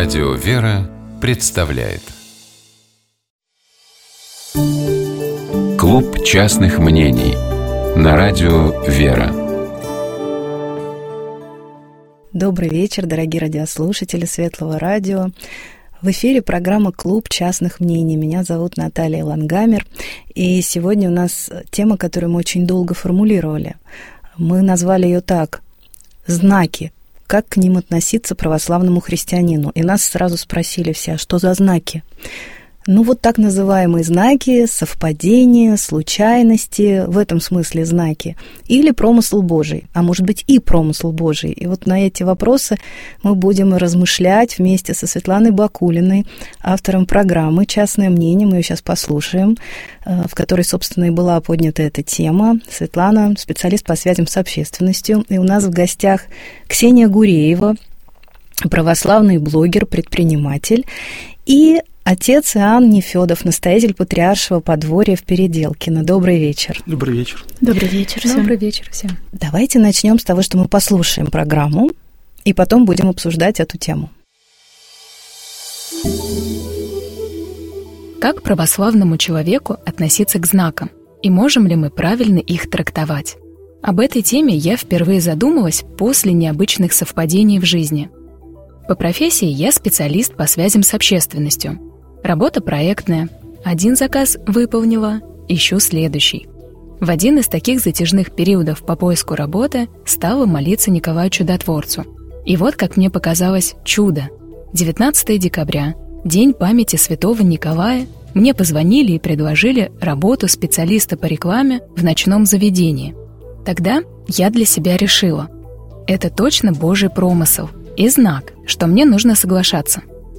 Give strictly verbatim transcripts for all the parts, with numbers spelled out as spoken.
Радио «Вера» представляет Клуб частных мнений на Радио «Вера». Добрый вечер, дорогие радиослушатели Светлого радио. В эфире программа «Клуб частных мнений». Меня зовут Наталья Лангамер. И сегодня у нас тема, которую мы очень долго формулировали. Мы назвали ее так: «Знаки. Как к ним относиться православному христианину?» И нас сразу спросили все: а что за знаки? Ну, вот так называемые знаки, совпадения, случайности, в этом смысле знаки, или промысл Божий, а может быть и промысл Божий. И вот на эти вопросы мы будем размышлять вместе со Светланой Бакулиной, автором программы «Частное мнение». Мы ее сейчас послушаем, в которой, собственно, и была поднята эта тема. Светлана — специалист по связям с общественностью. И у нас в гостях Ксения Гуреева, православный блогер, предприниматель, и отец Иоанн Нефёдов, настоятель Патриаршего подворья в Переделкино. Добрый вечер. Добрый вечер. Добрый вечер всем. Добрый вечер всем. Давайте начнем с того, что мы послушаем программу, и потом будем обсуждать эту тему. Как православному человеку относиться к знакам? И можем ли мы правильно их трактовать? Об этой теме я впервые задумалась после необычных совпадений в жизни. По профессии я специалист по связям с общественностью. Работа проектная. Один заказ выполнила, ищу следующий. В один из таких затяжных периодов по поиску работы стала молиться Николаю Чудотворцу. И вот, как мне показалось, чудо. девятнадцатого декабря, день памяти святого Николая, мне позвонили и предложили работу специалиста по рекламе в ночном заведении. Тогда я для себя решила: это точно Божий промысел и знак, что мне нужно соглашаться.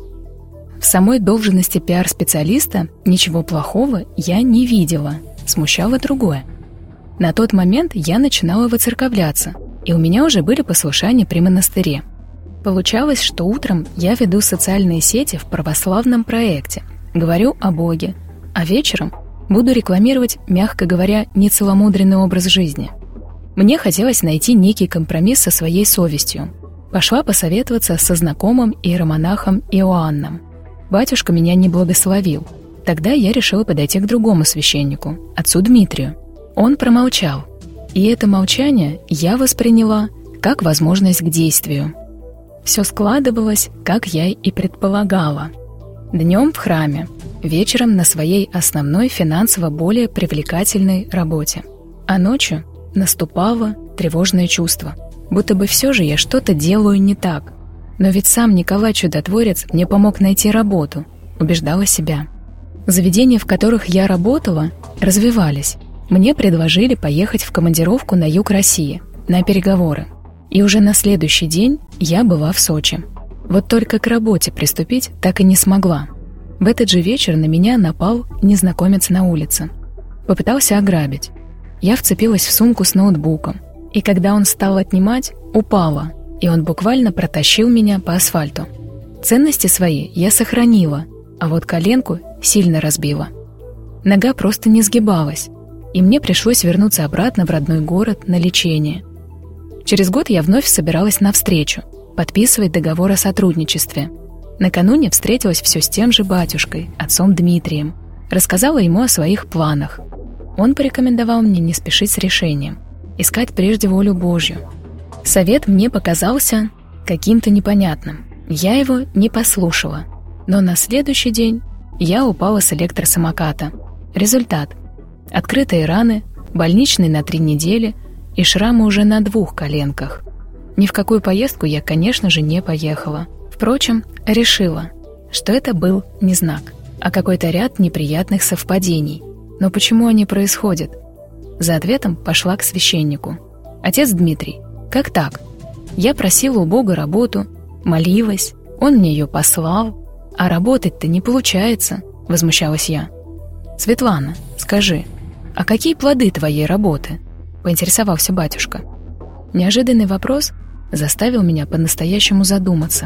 В самой должности пиар-специалиста ничего плохого я не видела, смущало другое. На тот момент я начинала воцерковляться, и у меня уже были послушания при монастыре. Получалось, что утром я веду социальные сети в православном проекте, говорю о Боге, а вечером буду рекламировать, мягко говоря, нецеломудренный образ жизни. Мне хотелось найти некий компромисс со своей совестью. Пошла посоветоваться со знакомым иеромонахом Иоанном. Батюшка меня не благословил. Тогда я решила подойти к другому священнику, отцу Дмитрию. Он промолчал. И это молчание я восприняла как возможность к действию. Все складывалось, как я и предполагала. Днем в храме, вечером на своей основной финансово более привлекательной работе. А ночью наступало тревожное чувство. Будто бы все же я что-то делаю не так. Но ведь сам Николай Чудотворец мне помог найти работу, убеждала себя. Заведения, в которых я работала, развивались. Мне предложили поехать в командировку на юг России, на переговоры. И уже на следующий день я была в Сочи. Вот только к работе приступить так и не смогла. В этот же вечер на меня напал незнакомец на улице. Попытался ограбить. Я вцепилась в сумку с ноутбуком. И когда он стал отнимать, упала, и он буквально протащил меня по асфальту. Ценности свои я сохранила, а вот коленку сильно разбила. Нога просто не сгибалась, и мне пришлось вернуться обратно в родной город на лечение. Через год я вновь собиралась навстречу, подписывать договор о сотрудничестве. Накануне встретилась все с тем же батюшкой, отцом Дмитрием. Рассказала ему о своих планах. Он порекомендовал мне не спешить с решением, искать прежде волю Божью. Совет мне показался каким-то непонятным. Я его не послушала. Но на следующий день я упала с электросамоката. Результат: открытые раны, больничный на три недели и шрамы уже на двух коленках. Ни в какую поездку я, конечно же, не поехала. Впрочем, решила, что это был не знак, а какой-то ряд неприятных совпадений. Но почему они происходят? За ответом пошла к священнику. «Отец Дмитрий, как так? Я просила у Бога работу, молилась, Он мне ее послал, а работать-то не получается», — возмущалась я. «Светлана, скажи, а какие плоды твоей работы?» — поинтересовался батюшка. Неожиданный вопрос заставил меня по-настоящему задуматься.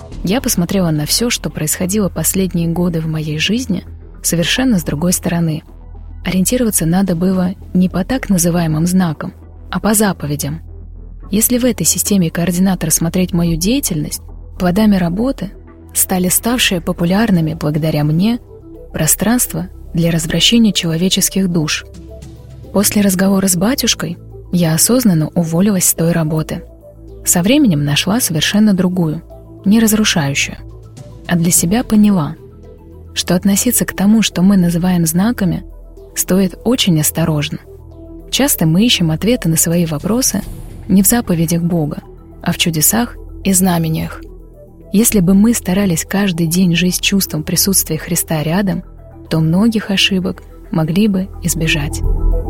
Я посмотрела на все, что происходило последние годы в моей жизни, совершенно с другой стороны. Ориентироваться надо было не по так называемым знакам, а по заповедям. Если в этой системе координат рассмотреть мою деятельность, плодами работы стали ставшие популярными благодаря мне пространства для развращения человеческих душ. После разговора с батюшкой я осознанно уволилась с той работы. Со временем нашла совершенно другую, не разрушающую. А для себя поняла, что относиться к тому, что мы называем знаками, стоит очень осторожно. Часто мы ищем ответы на свои вопросы не в заповедях Бога, а в чудесах и знамениях. Если бы мы старались каждый день жить с чувством присутствия Христа рядом, то многих ошибок могли бы избежать.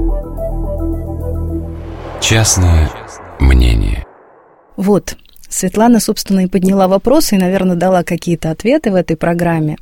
Частное мнение. Вот, Светлана, собственно, и подняла вопросы, и, наверное, дала какие-то ответы в этой программе.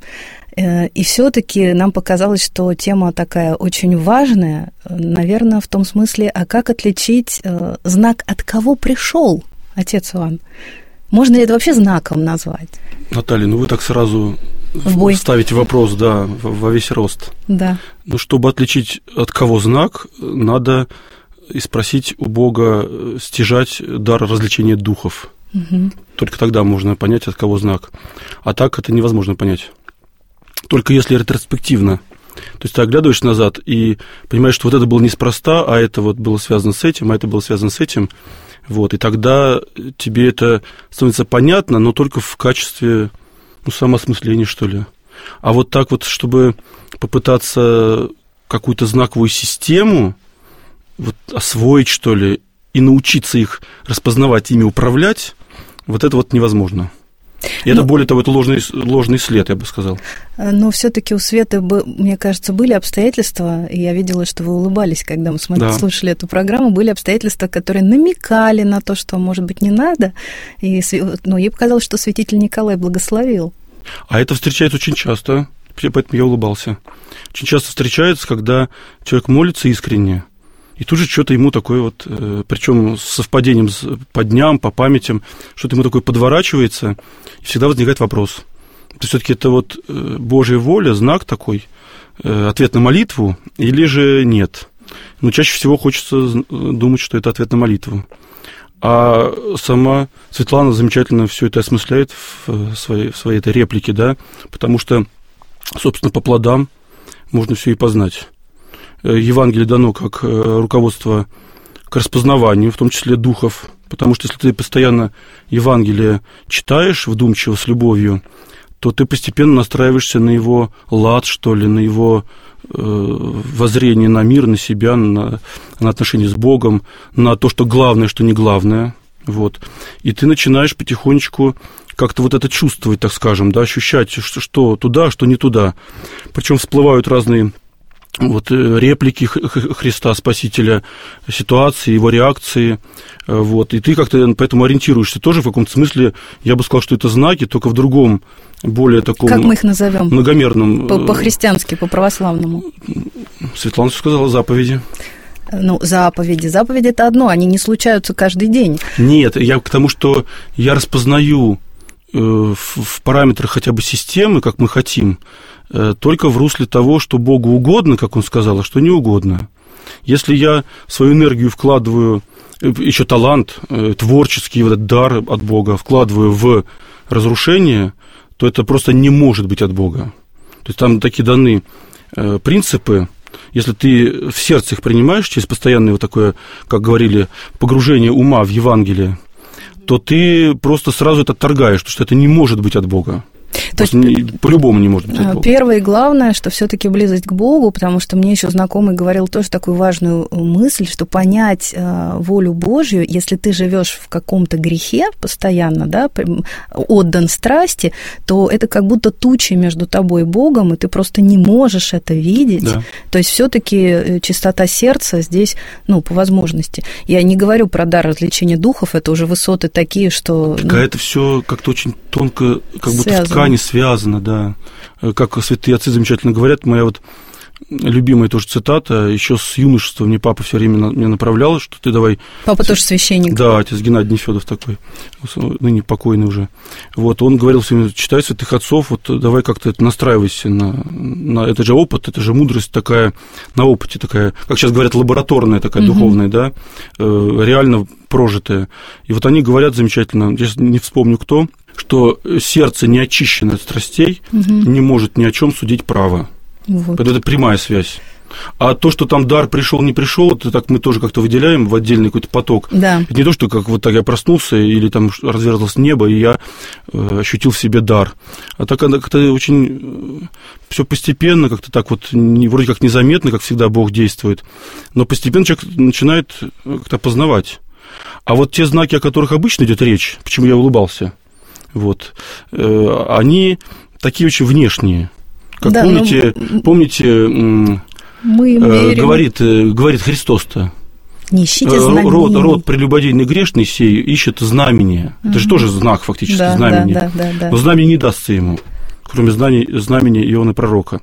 И все-таки нам показалось, что тема такая очень важная, наверное, в том смысле, а как отличить знак, от кого пришел отец Иоанн? Можно ли это вообще знаком назвать? Наталья, ну вы так сразу в бой ставите вопрос, да, во весь рост. Да. Ну, чтобы отличить, от кого знак, надо и спросить у Бога стяжать дар развлечения духов. Угу. Только тогда можно понять, от кого знак. А так это невозможно понять. Только если ретроспективно. То есть ты оглядываешь назад и понимаешь, что вот это было неспроста, а это вот было связано с этим, а это было связано с этим. Вот, и тогда тебе это становится понятно, но только в качестве, ну, самоосмысления, что ли. А вот так вот, чтобы попытаться какую-то знаковую систему вот, освоить, что ли, и научиться их распознавать, ими управлять, вот это вот невозможно. И это, ну, более того, это ложный, ложный след, я бы сказал. Но все-таки у Светы, мне кажется, были обстоятельства, и я видела, что вы улыбались, когда мы смотрели, да. слушали эту программу, были обстоятельства, которые намекали на то, что, может быть, не надо, и ну, ей показалось, что святитель Николай благословил. А это встречается очень часто, поэтому я улыбался. Очень часто встречается, когда человек молится искренне, и тут же что-то ему такое вот, причем с совпадением по дням, по памятям, что-то ему такое подворачивается, и всегда возникает вопрос. То есть все-таки это вот Божья воля, знак такой, ответ на молитву, или же нет? Но чаще всего хочется думать, что это ответ на молитву. А сама Светлана замечательно все это осмысляет в своей, в своей этой реплике, да, потому что, собственно, по плодам можно все и познать. Евангелие дано как руководство к распознаванию, в том числе духов, потому что если ты постоянно Евангелие читаешь вдумчиво, с любовью, то ты постепенно настраиваешься на его лад, что ли, на его э, воззрение на мир, на себя, на, на отношения с Богом, на то, что главное, что не главное. Вот. И ты начинаешь потихонечку как-то вот это чувствовать, так скажем, да, ощущать, что, что туда, что не туда. Причем всплывают разные вот, реплики Христа Спасителя, ситуации, его реакции, вот, и ты как-то поэтому ориентируешься тоже в каком-то смысле, я бы сказал, что это знаки, только в другом, более таком... Как мы их назовем? Многомерном. По-христиански, по-православному. Светлана сказала заповеди. Ну, заповеди. Заповеди – это одно, они не случаются каждый день. Нет, я к тому, что я распознаю в параметрах хотя бы системы, как мы хотим, только в русле того, что Богу угодно, как он сказал, а что не угодно. Если я свою энергию вкладываю, еще талант, творческий вот этот дар от Бога вкладываю в разрушение, то это просто не может быть от Бога. То есть там такие даны принципы, если ты в сердце их принимаешь через постоянное вот такое, как говорили, погружение ума в Евангелие, то ты просто сразу это отторгаешь, потому что это не может быть от Бога. То есть, не, по-любому не может быть от Бога. Первое и главное, что все-таки близость к Богу, потому что мне еще знакомый говорил тоже такую важную мысль, что понять э, волю Божью, если ты живешь в каком-то грехе постоянно, да, отдан страсти, то это как будто тучи между тобой и Богом, и ты просто не можешь это видеть. Да. То есть все-таки чистота сердца здесь, ну, по возможности. Я не говорю про дар развлечения духов, это уже высоты такие, что... Так, ну, а это все как-то очень тонко, как будто в ткани связано, да. Как святые отцы замечательно говорят, моя вот любимая тоже цитата, еще с юношества мне папа все время на, меня направлял, что ты давай... Папа тоже священник. Да, отец Геннадий Нефёдов такой, ныне покойный уже. Вот, он говорил все время, читай святых отцов, вот давай как-то настраивайся на, на... Это же опыт, это же мудрость такая, на опыте такая, как сейчас говорят, лабораторная такая, угу. духовная, да, реально прожитая. И вот они говорят замечательно, я не вспомню кто, что сердце, не очищенное от страстей, угу. не может ни о чем судить право. Вот. Это прямая связь. А то, что там дар пришел, не пришел, это так мы тоже как-то выделяем в отдельный какой-то поток. Да. Это не то, что как вот так я проснулся, или там разверзлось небо, и я э, ощутил в себе дар. А так как-то очень э, все постепенно, как-то так вот, не, вроде как незаметно, как всегда Бог действует, но постепенно человек начинает как-то познавать. А вот те знаки, о которых обычно идет речь, почему я улыбался, вот, э, они такие очень внешние. Как да, помните, но... помните, мы э, говорит, э, говорит Христос-то, не ищите знамений. Род, род прелюбодейный грешный сей ищет знамения. Угу. Это же тоже знак фактически, да, знамение. Да, да, да, да. Но знамение не дастся ему, кроме знаний, знамения Иоанна Пророка.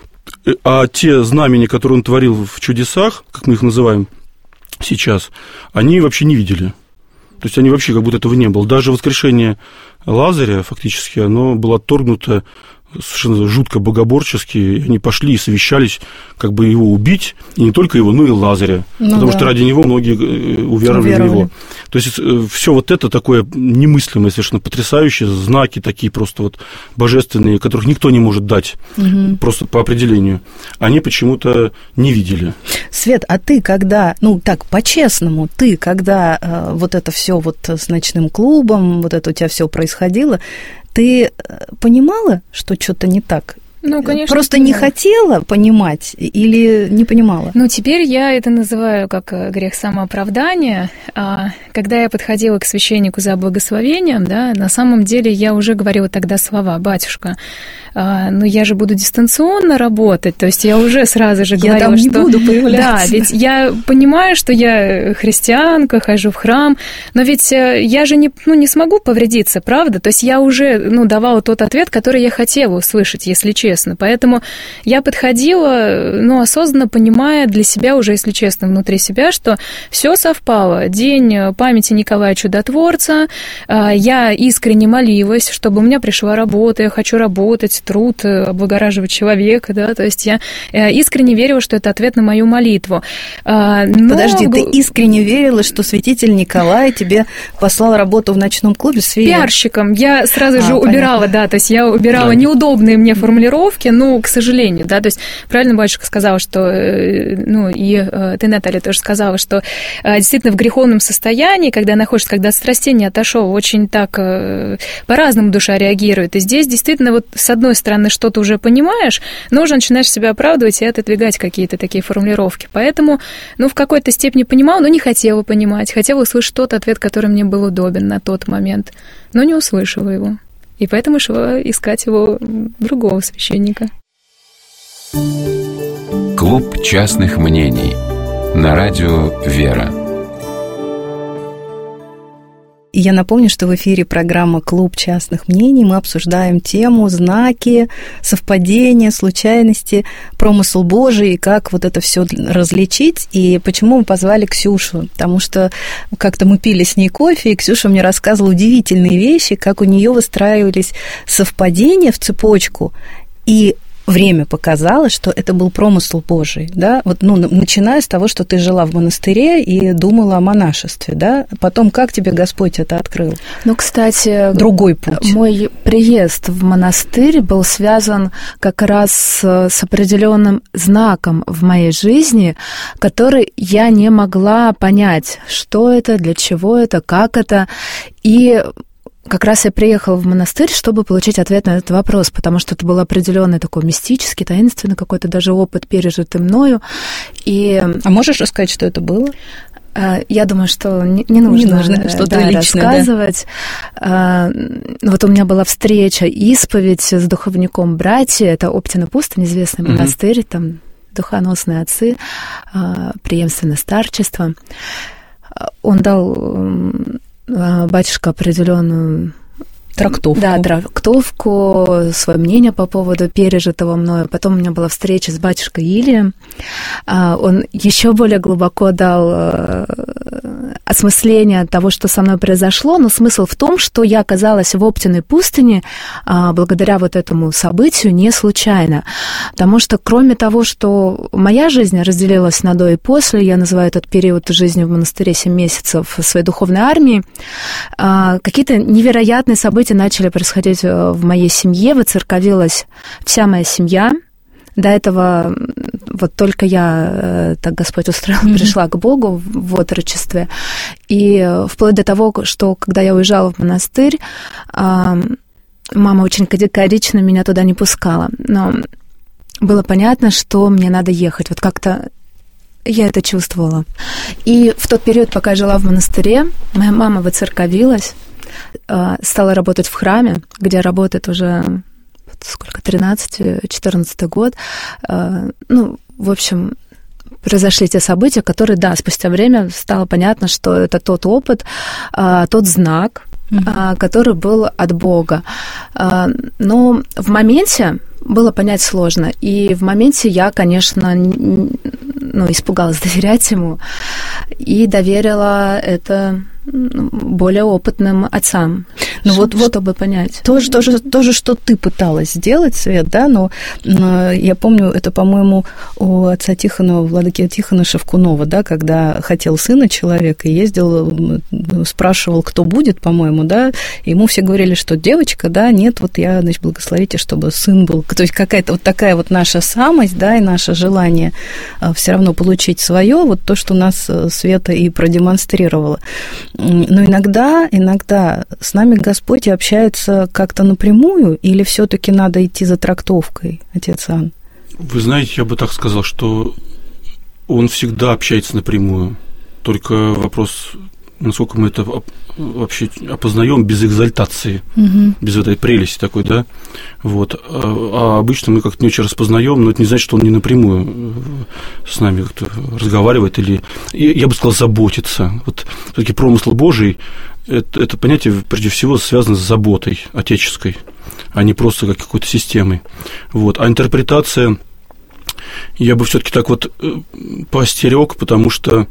А те знамения, которые он творил в чудесах, как мы их называем сейчас, они вообще не видели. То есть они вообще как будто этого не было. Даже воскрешение Лазаря фактически, оно было отторгнуто совершенно жутко богоборчески, и они пошли и совещались, как бы его убить, и не только его, но и Лазаря, ну, потому да. что ради него многие уверовали, уверовали в него. То есть все вот это такое немыслимое, совершенно потрясающее, знаки такие просто вот божественные, которых никто не может дать, угу. просто по определению, они почему-то не видели. Свет, а ты когда, ну так, по-честному, ты когда э, вот это все вот с ночным клубом, вот это у тебя все происходило, ты понимала, что что-то не так? Ну, конечно. Просто понимала. Не хотела понимать или не понимала? Ну, теперь я это называю как грех самооправдания. Когда я подходила к священнику за благословением, да, на самом деле я уже говорила тогда слова: «Батюшка, ну я же буду дистанционно работать», то есть я уже сразу же говорила, я там не что... буду появляться. Да, ведь я понимаю, что я христианка, хожу в храм, но ведь я же не, ну, не смогу повредиться, правда? То есть я уже, ну, давала тот ответ, который я хотела услышать, если честно. Поэтому я подходила, ну, осознанно понимая для себя уже, если честно, внутри себя, что все совпало. День памяти Николая Чудотворца, я искренне молилась, чтобы у меня пришла работа, я хочу работать, труд, облагораживать человека, да, то есть я искренне верила, что это ответ на мою молитву. Но... Подожди, ты искренне верила, что святитель Николай тебе послал работу в ночном клубе с Верой? Пиарщиком. Я сразу а, же убирала, понятно. Да, то есть я убирала да. неудобные мне формулировки, ну, к сожалению, да, то есть правильно батюшка сказала, что, ну, и ты, Наталья, тоже сказала, что действительно в греховном состоянии, когда находишься, когда от страстей не отошел, очень так по-разному душа реагирует, и здесь действительно вот с одной стороны что-то уже понимаешь, но уже начинаешь себя оправдывать и отодвигать какие-то такие формулировки. Поэтому, ну, в какой-то степени понимала, но не хотела понимать. Хотела услышать тот ответ, который мне был удобен на тот момент, но не услышала его. И поэтому шла искать его другого священника. Клуб частных мнений на радио «Вера». И я напомню, что в эфире программа «Клуб частных мнений». Мы обсуждаем тему знаки, совпадения, случайности, промысл Божий, и как вот это все различить. И почему мы позвали Ксюшу? Потому что как-то мы пили с ней кофе, и Ксюша мне рассказывала удивительные вещи, как у нее выстраивались совпадения в цепочку, и время показало, что это был промысл Божий, да, вот, ну, начиная с того, что ты жила в монастыре и думала о монашестве, да, потом как тебе Господь это открыл? Ну, кстати, другой путь. Мой приезд в монастырь был связан как раз с определенным знаком в моей жизни, который я не могла понять, что это, для чего это, как это, и как раз я приехала в монастырь, чтобы получить ответ на этот вопрос, потому что это был определенный такой мистический, таинственный какой-то даже опыт, пережитый мною. И... А можешь рассказать, что это было? Я думаю, что не, не нужно, не нужно что-то да, личное, рассказывать. Да. Вот у меня была встреча, исповедь с духовником братья, это Оптина пустынь, известный mm-hmm. монастырь, там духоносные отцы, преемственное старчество. Он дал... батюшка определенную трактовку. Да, трактовку, свое мнение по поводу пережитого мною. Потом у меня была встреча с батюшкой Илием. Он еще более глубоко дал осмысления того, что со мной произошло, но смысл в том, что я оказалась в Оптиной пустыне а, благодаря вот этому событию не случайно. Потому что кроме того, что моя жизнь разделилась на до и после, я называю этот период жизни в монастыре семь месяцев своей духовной армии, а, какие-то невероятные события начали происходить в моей семье, воцерковилась вся моя семья. До этого вот только я, так Господь устроил, mm-hmm. пришла к Богу в отрочестве. И вплоть до того, что когда я уезжала в монастырь, мама очень категорично меня туда не пускала. Но было понятно, что мне надо ехать. Вот как-то я это чувствовала. И в тот период, пока я жила в монастыре, моя мама воцерковилась, стала работать в храме, где работает уже... сколько, тринадцатый-четырнадцатый год. Ну, в общем, произошли те события, которые, да, спустя время стало понятно, что это тот опыт, тот знак, mm-hmm. который был от Бога. Но в моменте было понять сложно. И в моменте я, конечно, ну, испугалась доверять ему и доверила это более опытным отцам, ну, вот, вот, чтобы понять. Тоже, тоже, тоже, что ты пыталась сделать, Свет, да, но, но я помню, это, по-моему, у отца Тихона, владыки Тихона Шевкунова, да, когда хотел сына человека, ездил, спрашивал, кто будет, по-моему, да, и ему все говорили, что девочка, да, нет, вот я, значит, благословите, чтобы сын был. То есть какая-то вот такая вот наша самость, да, и наше желание все равно получить свое, вот то, что нас Света и продемонстрировала. Но иногда, иногда с нами Господь общается как-то напрямую, или все-таки надо идти за трактовкой, отец Иоанн? Вы знаете, я бы так сказал, что Он всегда общается напрямую. Только вопрос, насколько мы это вообще опознаем без экзальтации, угу. без этой прелести такой, да. Вот. А, а обычно мы как-то не очень распознаем, но это не значит, что Он не напрямую с нами как-то разговаривает или, я бы сказал, заботится. Вот все-таки промысл Божий это, это понятие прежде всего связано с заботой отеческой, а не просто как какой-то системой. Вот. А интерпретация я бы все-таки так вот поостерег, потому что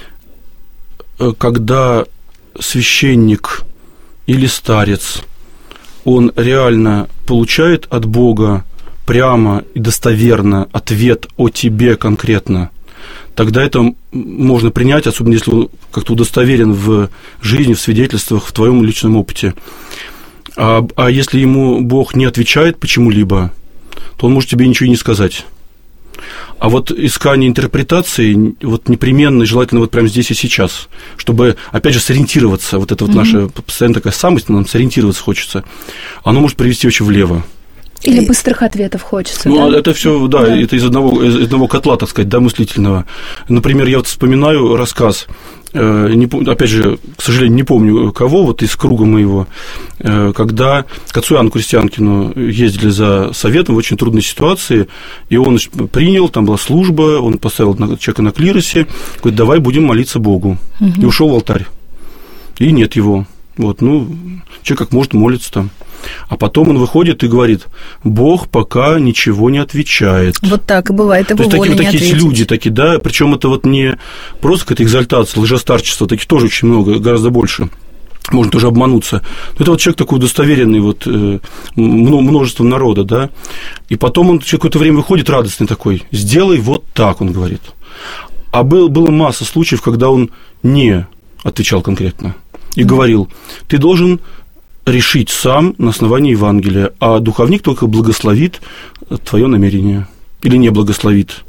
когда священник или старец, он реально получает от Бога прямо и достоверно ответ о тебе конкретно, тогда это можно принять, особенно если он как-то удостоверен в жизни, в свидетельствах, в твоем личном опыте. А, а если ему Бог не отвечает почему-либо, то он может тебе ничего и не сказать. А вот искание интерпретации вот непременно, желательно вот прямо здесь и сейчас, чтобы, опять же, сориентироваться, вот это вот mm-hmm. наша постоянно такая самость, нам сориентироваться хочется, оно может привести очень влево. Или быстрых ответов хочется. Ну, да? это все, да, да, это из одного, из одного котла, так сказать, да, мыслительного. Например, я вот вспоминаю рассказ, э, не, опять же, к сожалению, не помню кого, вот из круга моего, э, когда к отцу Иоанну Крестьянкину ездили за советом в очень трудной ситуации, и он принял, там была служба, он поставил человека на клиросе, говорит, давай будем молиться Богу. Угу. И ушел в алтарь. И нет его. Вот, ну, человек как может молится там. А потом он выходит и говорит, Бог пока ничего не отвечает. Вот так и бывает, его воля не ответить. То есть такие, такие люди, такие, да, причем это вот не просто какая-то экзальтация, лжестарчество, таких тоже очень много, гораздо больше. Можно тоже обмануться. Но это вот человек такой удостоверенный вот, э, множеством народа, да. И потом он через какое-то время выходит радостный такой, сделай вот так, он говорит. А был, было масса случаев, когда он не отвечал конкретно и mm-hmm. говорил, ты должен решить сам на основании Евангелия, а духовник только благословит твое намерение или не благословит.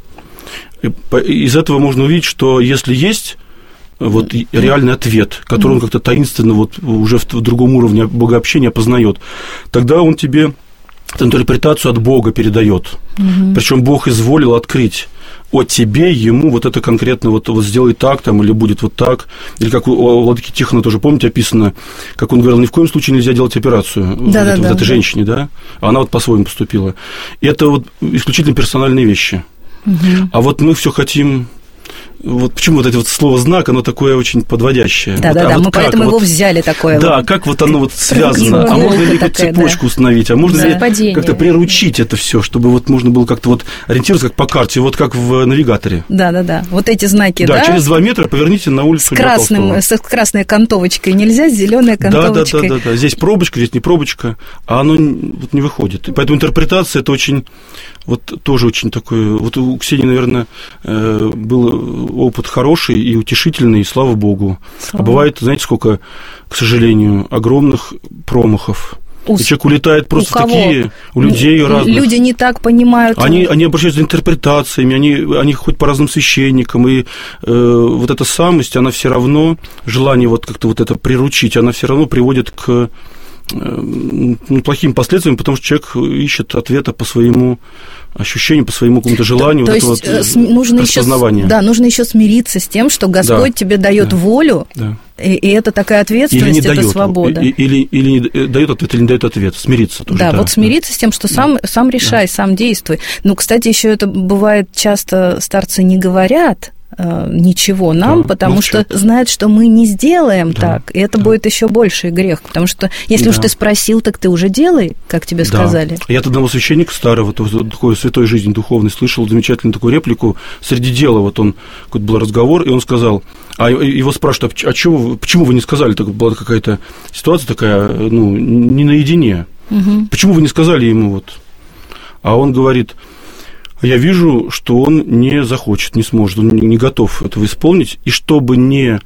Из этого можно увидеть, что если есть вот реальный ответ, который он как-то таинственно вот уже в другом уровне богообщения познает, тогда он тебе эту интерпретацию от Бога передает. Угу. Причем Бог изволил открыть о тебе, ему вот это конкретно вот, вот сделай так там, или будет вот так. Или как у владыки Тихона тоже, помните, описано, как он говорил, ни в коем случае нельзя делать операцию да, это, да, вот да, этой да. женщине, да? А она вот по-своему поступила. И это вот исключительно персональные вещи. Угу. А вот мы все хотим вот почему вот это вот слово «знак», оно такое очень подводящее. Да-да-да, вот, а мы вот поэтому вот, его взяли такое. Да, вот. как вот оно вот связано, а можно ли такая, цепочку да. установить, а можно да. ли как-то приручить это все, чтобы вот можно было как-то вот ориентироваться как по карте, вот как в навигаторе. Да-да-да, вот эти знаки, да. да? через два метра поверните на улицу с красным, с красной окантовочкой нельзя, с зеленой окантовочкой. Да-да-да, здесь пробочка, здесь не пробочка, а оно вот не выходит. И поэтому интерпретация – это очень, вот тоже очень такой, вот у Ксении, наверное, был опыт хороший и утешительный, и слава богу. Слава. А бывает, знаете, сколько, к сожалению, огромных промахов. У... И человек улетает просто у кого? такие, у людей Л- разных. Люди не так понимают. Они, они обращаются за интерпретациями, они, они ходят по разным священникам, и э, вот эта самость, она все равно, желание вот как-то вот это приручить, она все равно приводит к э, плохим последствиям, потому что человек ищет ответа по своему ощущению, по своему какому-то желанию, то, вот то это есть вот нужно распознавание. Еще, да, нужно еще смириться с тем, что Господь да, тебе дает да, волю, да. И, и это такая ответственность, или не это дает, свобода. Или, или, или дает ответ, или не дает ответ. Смириться тоже. Да, да, вот смириться да. с тем, что сам, да. сам решай, да. сам действуй. Ну, кстати, еще это бывает часто, старцы не говорят ничего нам, да, потому молчат. Что знают, что мы не сделаем да, так, и это да. будет еще больший грех, потому что если да. уж ты спросил, так ты уже делай, как тебе да. сказали. Я от одного священника старого, такой святой жизни духовной, слышал замечательную такую реплику среди дела, вот он, какой-то был разговор, и он сказал, а его спрашивают, а чего, почему вы не сказали, так была какая-то ситуация такая, ну, не наедине, угу. почему вы не сказали ему вот, а он говорит, я вижу, что он не захочет, не сможет, он не готов этого исполнить, и чтобы не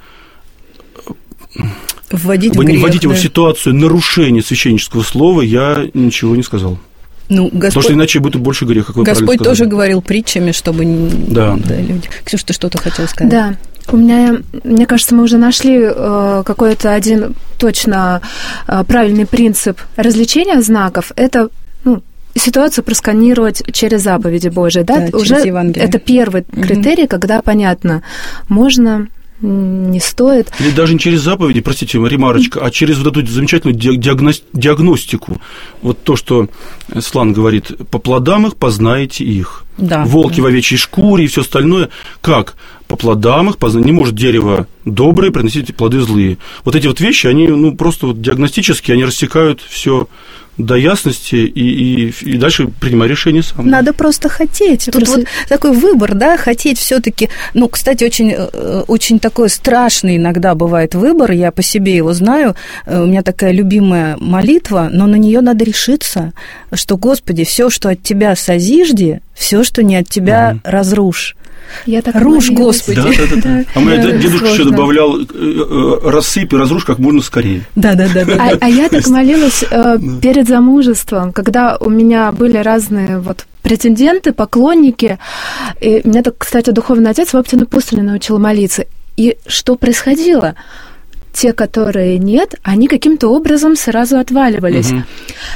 вводить, чтобы в грех, не вводить да. его в ситуацию нарушения священнического слова, я ничего не сказал. Ну, Господь... Потому что иначе будет больше греха, как вы Господь правильно сказали. тоже говорил притчами, чтобы да, да, да. люди... Ксюша, ты что-то хотела сказать? Да. У меня, мне кажется, мы уже нашли э, какой-то один точно э, правильный принцип развлечения знаков. Это, ну, ситуацию просканировать через заповеди Божии, да, да уже это первый критерий, угу. когда понятно, можно, не стоит. Или даже не через заповеди, простите, ремарочка, а через вот эту замечательную диагностику. Вот то, что Светлана говорит, по плодам их познаете их. Да, волки да. в овечьей шкуре и все остальное. Как? По плодам их познаете. Не может дерево доброе приносить плоды злые. Вот эти вот вещи, они ну, просто вот диагностически, они рассекают все до ясности и, и, и дальше принимай решение сам. Надо просто хотеть. Тут просто... вот такой выбор, да, хотеть все-таки. Ну, кстати, очень, очень такой страшный иногда бывает выбор, я по себе его знаю. У меня такая любимая молитва, но на нее надо решиться, что, Господи, все, что от Тебя созижди, все, что не от Тебя, mm. разрушь. Я так Рушь, Господи. Да, да, да, да. А мой да, дедушка еще добавлял рассыпь и разрушь как можно скорее. Да, да, да. да. А, а я так молилась э, перед замужеством, когда у меня были разные вот претенденты, поклонники. И меня так, кстати, духовный отец в Оптину Пустыне научил молиться. И что происходило? Те, которые нет, они каким-то образом сразу отваливались. Угу.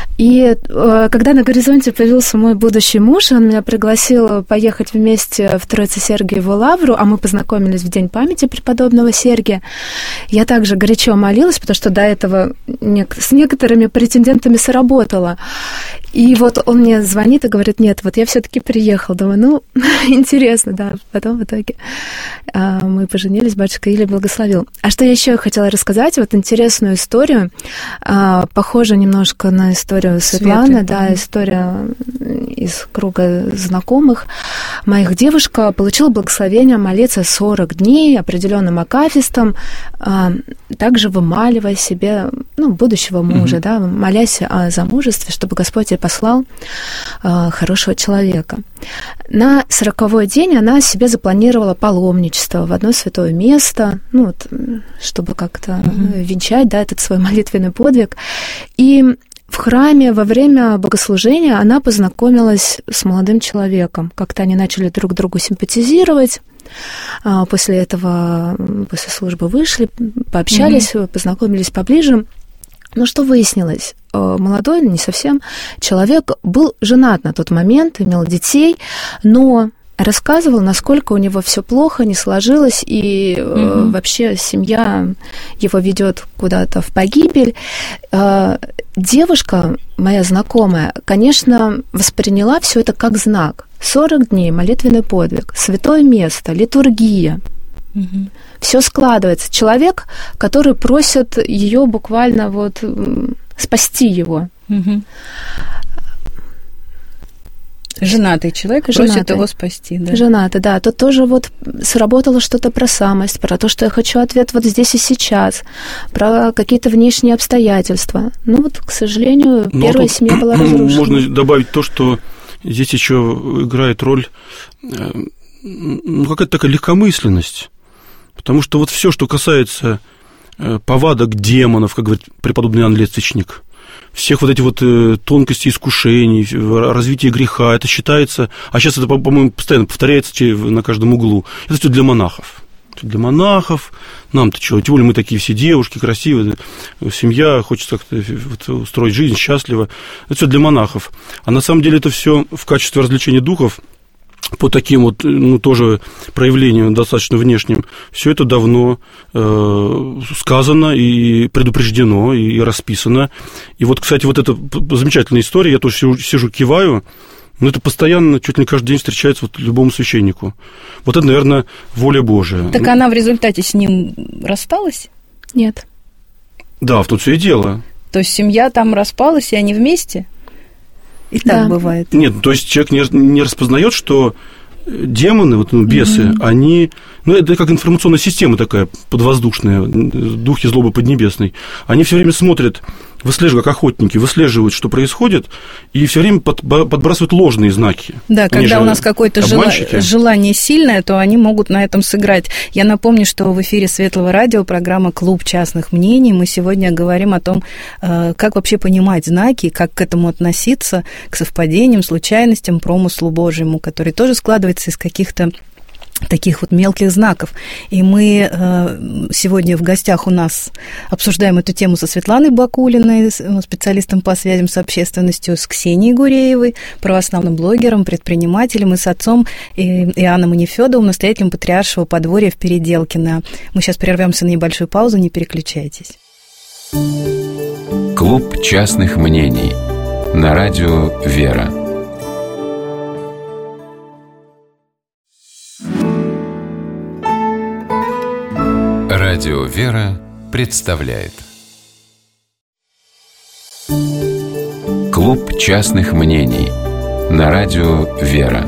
И э, когда на горизонте появился мой будущий муж, он меня пригласил поехать вместе в Троице-Сергиеву лавру, а мы познакомились в день памяти преподобного Сергия. Я также горячо молилась, потому что до этого нек- с некоторыми претендентами сработала. И вот он мне звонит и говорит, нет, вот я все-таки приехал. Думаю, ну, интересно, да. Потом в итоге э, мы поженились, батюшка Илья благословил. А что я еще хотела рассказать? Вот интересную историю, э, похожую немножко на историю Светланы, Светы, да, история из круга знакомых моих. Девушка получила благословение молиться сорок дней определенным акафистом, э, также вымаливая себе, ну, будущего мужа, mm-hmm. да, молясь о замужестве, чтобы Господь ей послал э, хорошего человека. На сороковой день она себе запланировала паломничество в одно святое место, ну, вот, чтобы как-то mm-hmm. венчать, да, этот свой молитвенный подвиг. И в храме во время богослужения она познакомилась с молодым человеком. Как-то они начали друг другу симпатизировать. После этого, после службы вышли, пообщались, mm-hmm. познакомились поближе. Но что выяснилось? Молодой, не совсем, человек был женат на тот момент, имел детей, но рассказывал, насколько у него все плохо, не сложилось, и mm-hmm. вообще семья его ведет куда-то в погибель. Девушка, моя знакомая, конечно, восприняла все это как знак. сорок дней, молитвенный подвиг, святое место, литургия. Угу. Все складывается. Человек, который просит ее буквально вот спасти его. Угу. Женатый человек просит Женатый. его спасти. Да. Женатый, да. Тут тоже вот сработало что-то про самость, про то, что я хочу ответ вот здесь и сейчас, про какие-то внешние обстоятельства. Ну вот, к сожалению, Но первая семья была разрушена. Можно добавить то, что здесь еще играет роль ну, какая-то такая легкомысленность. Потому что вот все, что касается повадок демонов, как говорит преподобный Иоанн Лествичник, всех вот этих вот тонкостей искушений, развития греха, это считается, а сейчас это, по-моему, постоянно повторяется на каждом углу, это все для монахов. Для монахов, нам-то что, тем более мы такие все девушки, красивые, семья, хочется как-то устроить жизнь счастливо, это все для монахов. А на самом деле это все в качестве развлечения духов, по таким вот, ну, тоже проявлениям достаточно внешним, все это давно э, сказано и предупреждено, и расписано. И вот, кстати, вот эта замечательная история, я тоже сижу, сижу киваю, но это постоянно, чуть ли не каждый день встречается вот любому священнику. Вот это, наверное, воля Божия. Так она в результате с ним рассталась? Нет. Да, в том все и дело. То есть семья там распалась, и они вместе? И так да. бывает. Нет, то есть человек не, не распознает, что демоны, вот, ну, бесы, mm-hmm. они... Ну, это как информационная система такая подвоздушная, духи злобы поднебесной. Они все время смотрят, выслеживают, как охотники, выслеживают, что происходит, и все время под, подбрасывают ложные знаки. Да, они когда у нас какое-то жела... желание сильное, то они могут на этом сыграть. Я напомню, что в эфире Светлого радио программа «Клуб частных мнений». Мы сегодня говорим о том, как вообще понимать знаки, как к этому относиться, к совпадениям, случайностям, промыслу Божьему, который тоже складывается из каких-то таких вот мелких знаков. И мы э, сегодня в гостях у нас обсуждаем эту тему со Светланой Бакулиной, специалистом по связям с общественностью, с Ксенией Гуреевой, православным блогером, предпринимателем, и с отцом Иоанном Нефёдовым, настоятелем Патриаршего подворья в Переделкино. Мы сейчас прервемся на небольшую паузу, не переключайтесь. Клуб частных мнений на радио «Вера». Радио «Вера» представляет Клуб частных мнений на радио «Вера».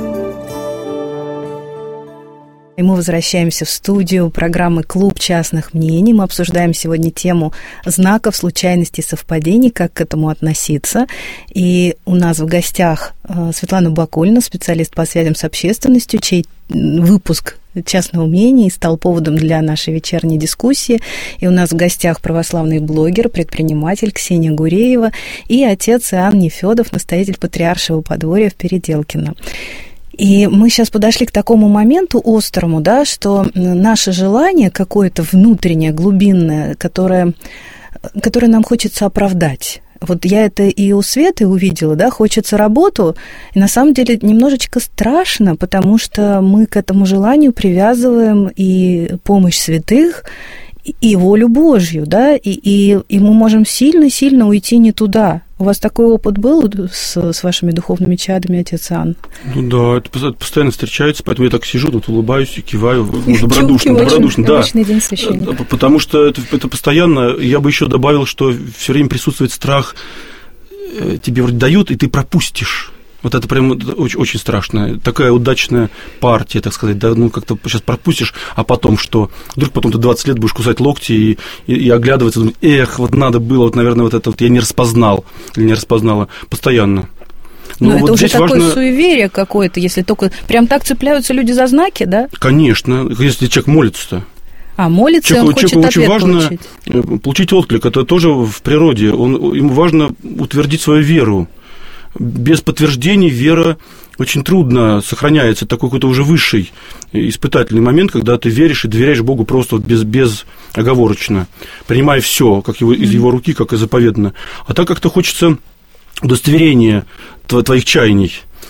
И мы возвращаемся в студию программы «Клуб частных мнений». Мы обсуждаем сегодня тему знаков, случайностей, совпадений, как к этому относиться. И у нас в гостях Светлана Бакулина, специалист по связям с общественностью, чей выпуск «Частного мнения» стал поводом для нашей вечерней дискуссии. И у нас в гостях православный блогер, предприниматель Ксения Гуреева и отец Иоанн Нефёдов, настоятель Патриаршего подворья в Переделкино. И мы сейчас подошли к такому моменту острому, да, что наше желание какое-то внутреннее, глубинное, которое, которое нам хочется оправдать. Вот я это и у Светы увидела, да, хочется работу, и на самом деле немножечко страшно, потому что мы к этому желанию привязываем и помощь святых, и волю Божью, да, и, и, и мы можем сильно-сильно уйти не туда. У вас такой опыт был с, с вашими духовными чадами, отец Иоанн? Ну да, это постоянно встречается, поэтому я так сижу, тут улыбаюсь и киваю, ну, добродушно, добродушно, да. Обычный день священника. Потому что это, это постоянно, я бы еще добавил, что все время присутствует страх, тебе вроде дают, и ты пропустишь. Вот это прям очень, очень страшно. Такая удачная партия, так сказать, да, ну как-то сейчас пропустишь, а потом что? Вдруг потом ты двадцать лет будешь кусать локти и, и, и оглядываться, думать, эх, вот надо было, вот, наверное, вот это вот я не распознал или не распознала постоянно. Но, Но вот это уже такое важно... суеверие какое-то, если только... Прям так цепляются люди за знаки, да? Конечно, если человек молится-то. А, молится, человеку, он хочет человеку ответ очень важно получить. Получить отклик, это тоже в природе. Он, ему важно утвердить свою веру. Без подтверждений вера очень трудно сохраняется. Такой какой-то уже высший испытательный момент, когда ты веришь и доверяешь Богу просто без, безоговорочно, принимая все как его, из его руки, как и заповедано. А так как-то хочется удостоверения твоих чаяний.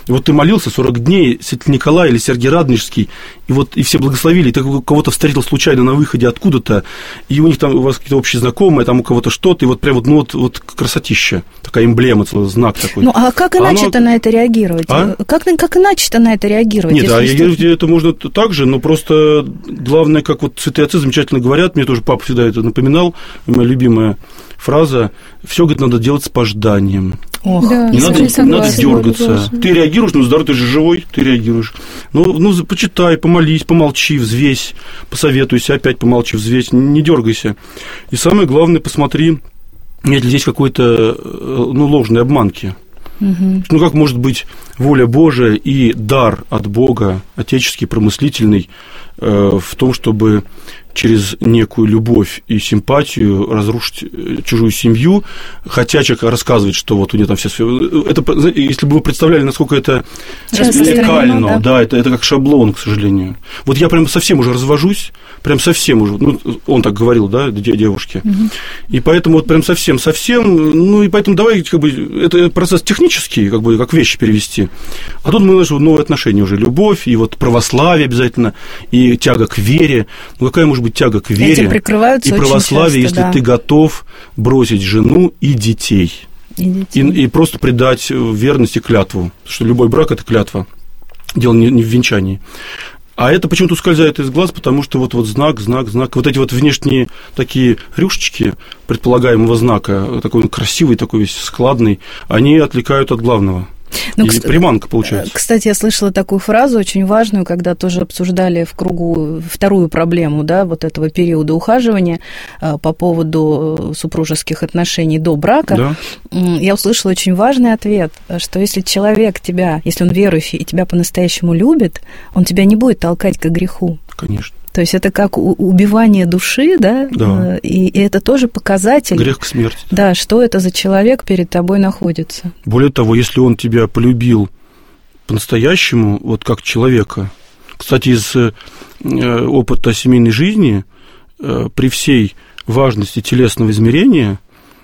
И вот ты молился сорок дней, святитель Николай или Сергий Радонежский, и вот и все благословили, и ты кого-то встретил случайно на выходе откуда-то, и у них там у вас какие-то общие знакомые, там у кого-то что-то, и вот прям вот, ну, вот, вот красотища, такая эмблема, целый знак такой. Ну, а как иначе-то Оно... на это реагировать? А? Как, как иначе-то на это реагировать? Нет, а что... реагировать это можно так же, но просто главное, как вот святые отцы замечательно говорят, мне тоже папа всегда это напоминал, моя любимая фраза, все, говорит, надо делать с пожданием. Ох, да, не надо, не надо дергаться. Боже. Ты реагируешь, ну здорово, ты же живой, ты реагируешь. Ну, ну, почитай, помолись, помолчи, взвесь, посоветуйся, опять помолчи, взвесь, не дергайся. И самое главное, посмотри, нет ли здесь какой-то, ну, ложной обманки. Угу. Ну, как может быть воля Божия и дар от Бога, отеческий, промыслительный, э, в том, чтобы через некую любовь и симпатию разрушить чужую семью, хотя человек рассказывает, что вот у него там все... Это, если бы вы представляли, насколько это лекально, да, да это, это как шаблон, к сожалению. Вот я прям совсем уже развожусь, прям совсем уже, ну, он так говорил, да, девушке, угу. И поэтому вот прям совсем-совсем, ну, и поэтому давай, как бы, это процесс технический, как бы, как вещи перевести, а тут мы нашли новые отношения уже, любовь, и вот православие обязательно, и тяга к вере, ну, какая может быть тяга к вере и православие, если да. ты готов бросить жену и детей, и, детей. И, и просто предать верность и клятву, потому что любой брак – это клятва, дело не, не в венчании. А это почему-то ускользает из глаз, потому что вот, вот знак, знак, знак, вот эти вот внешние такие рюшечки предполагаемого знака, такой красивый, такой весь складный, они отвлекают от главного. Ну, и кстати, приманка получается. Кстати, я слышала такую фразу очень важную, когда тоже обсуждали в кругу вторую проблему, да, вот этого периода ухаживания по поводу супружеских отношений до брака. Да. Я услышала очень важный ответ, что если человек тебя, если он верующий и тебя по-настоящему любит, он тебя не будет толкать к греху. Конечно. То есть это как убивание души, да, да. И, и это тоже показатель. Грех к смерти. Да. да, что это за человек перед тобой находится. Более того, если он тебя полюбил по-настоящему, вот как человека, кстати, из э, опыта семейной жизни, э, при всей важности телесного измерения,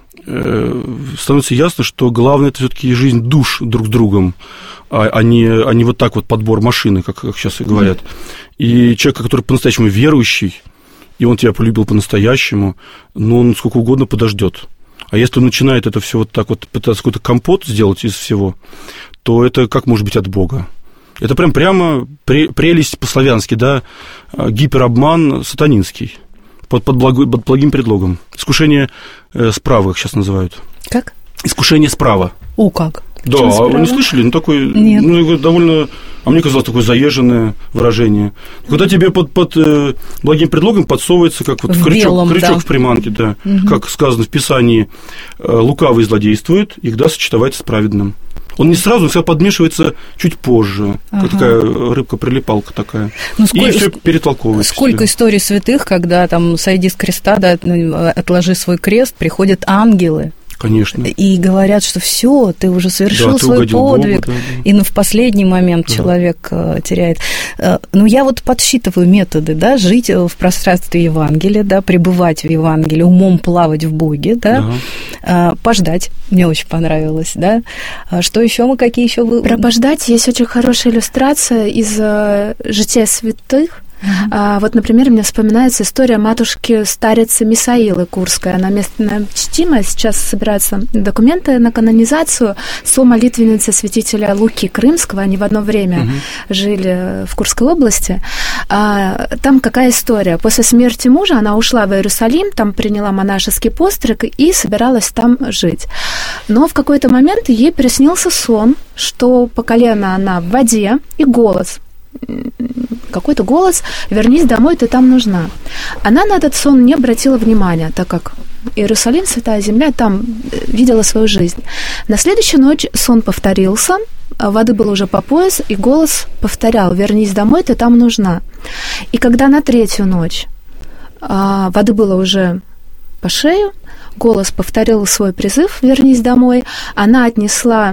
э, становится ясно, что главное – это все-таки жизнь душ друг с другом, а, а, не, а не вот так вот подбор машины, как, как сейчас и говорят. И человек, который по-настоящему верующий, и он тебя полюбил по-настоящему, ну, он сколько угодно подождет. А если он начинает это все вот так вот пытаться какой-то компот сделать из всего, то это как может быть от Бога? Это прям прямо прелесть по-славянски, да, гиперобман сатанинский, под, под, благо, под благим предлогом. Искушение э, справа их сейчас называют. Как? Искушение справа. О, как? Да, а вы не слышали? Ну, такое, Нет. Ну, довольно, а мне казалось, такое заезженное выражение. Когда тебе под, под э, благим предлогом подсовывается, как вот в крючок, белом, крючок да. в приманке, да, угу. как сказано в Писании, э, лукавый злодействует, их да сочетовать с праведным. Он не сразу, всегда подмешивается чуть позже. Ага. Такая рыбка-прилипалка такая. Ну, сколь... И все перетолковывается. Сколько историй святых, когда там сойди с креста, да, отложи свой крест, приходят ангелы. Конечно. И говорят, что все, ты уже совершил да, свой подвиг, Богу, да, да. И ну, в последний момент да. человек uh, теряет. Uh, ну, я вот подсчитываю методы, да, жить в пространстве Евангелия, да, пребывать в Евангелии, умом плавать в Боге, да, да. Uh, пождать, мне очень понравилось, да. Uh, что еще мы, какие еще вы... Про пождать есть очень хорошая иллюстрация из uh, «Жития святых». Uh-huh. А, вот, например, мне вспоминается история матушки старицы Мисаилы Курской. Она местная чтимая. Сейчас собираются документы на канонизацию со молитвенницей святителя Луки Крымского. Они в одно время uh-huh. жили в Курской области. А, там какая история? После смерти мужа она ушла в Иерусалим, там приняла монашеский постриг и собиралась там жить. Но в какой-то момент ей приснился сон, что по колено она в воде, и голос – какой-то голос: «Вернись домой, ты там нужна». Она на этот сон не обратила внимания, так как Иерусалим, святая земля, там видела свою жизнь. На следующую ночь сон повторился, воды было уже по пояс, и голос повторял: «Вернись домой, ты там нужна». И когда на третью ночь воды было уже по шею, голос повторил свой призыв «Вернись домой», она отнесла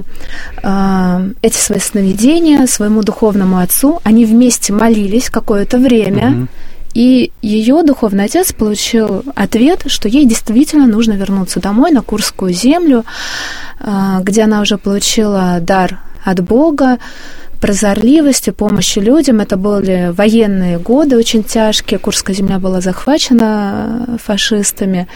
э, эти свои сновидения своему духовному отцу, они вместе молились какое-то время, mm-hmm. и ее духовный отец получил ответ, что ей действительно нужно вернуться домой на Курскую землю, э, где она уже получила дар от Бога, прозорливости, помощи людям. Это были военные годы очень тяжкие. Курская земля была захвачена фашистами.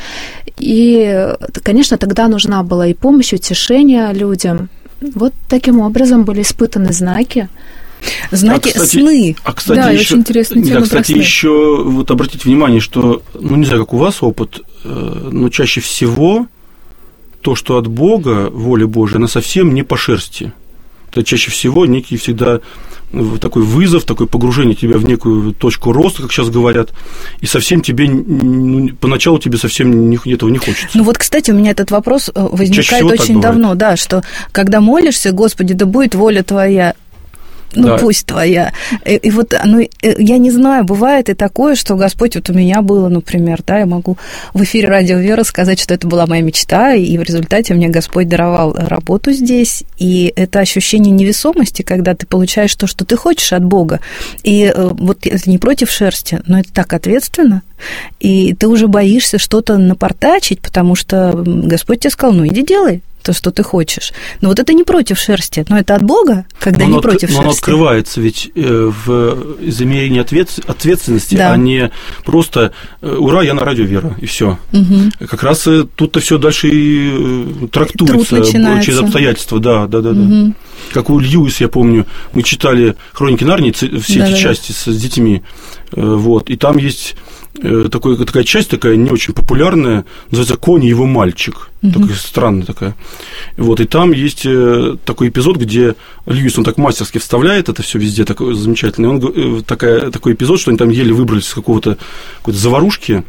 И, конечно, тогда нужна была и помощь, и утешение людям. Вот таким образом были испытаны знаки. Знаки, а, кстати, сны. А, кстати, да, еще, очень интересная тема. Да, кстати, еще вот обратите внимание, что, ну, не знаю, как у вас опыт, но чаще всего то, что от Бога, воля Божия, она совсем не по шерсти. Это чаще всего некий всегда такой вызов, такое погружение тебя в некую точку роста, как сейчас говорят, и совсем тебе, ну, поначалу тебе совсем этого не хочется. Ну вот, кстати, у меня этот вопрос возникает очень давно, да, что когда молишься, Господи, да будет воля Твоя, ну, да. Пусть Твоя. И, и вот, ну, я не знаю, бывает и такое, что Господь, вот у меня было, например, да, я могу в эфире Радио Вера сказать, что это была моя мечта, и в результате мне Господь даровал работу здесь, и это ощущение невесомости, когда ты получаешь то, что ты хочешь от Бога, и вот это не против шерсти, но это так ответственно, и ты уже боишься что-то напортачить, потому что Господь тебе сказал, ну, иди делай то, что ты хочешь. Но вот это не против шерсти, но это от Бога, когда но не против но шерсти. Но оно открывается ведь в измерении ответственности, да. А не просто «Ура, я на Радио Вера», и все. Угу. Как раз тут-то все дальше и трактуется через обстоятельства. Да, да, да, угу. да. Как у Льюиса, я помню, мы читали «Хроники Нарнии», все да, эти да, части да. с детьми, вот, и там есть... Такой, такая часть, такая не очень популярная, называется «Конь и его мальчик». Uh-huh. Такая странная такая. Вот, и там есть такой эпизод, где Льюис, он так мастерски вставляет это все везде, такой замечательный. Он, такая, такой эпизод, что они там еле выбрались из какого-то, какой-то заварушки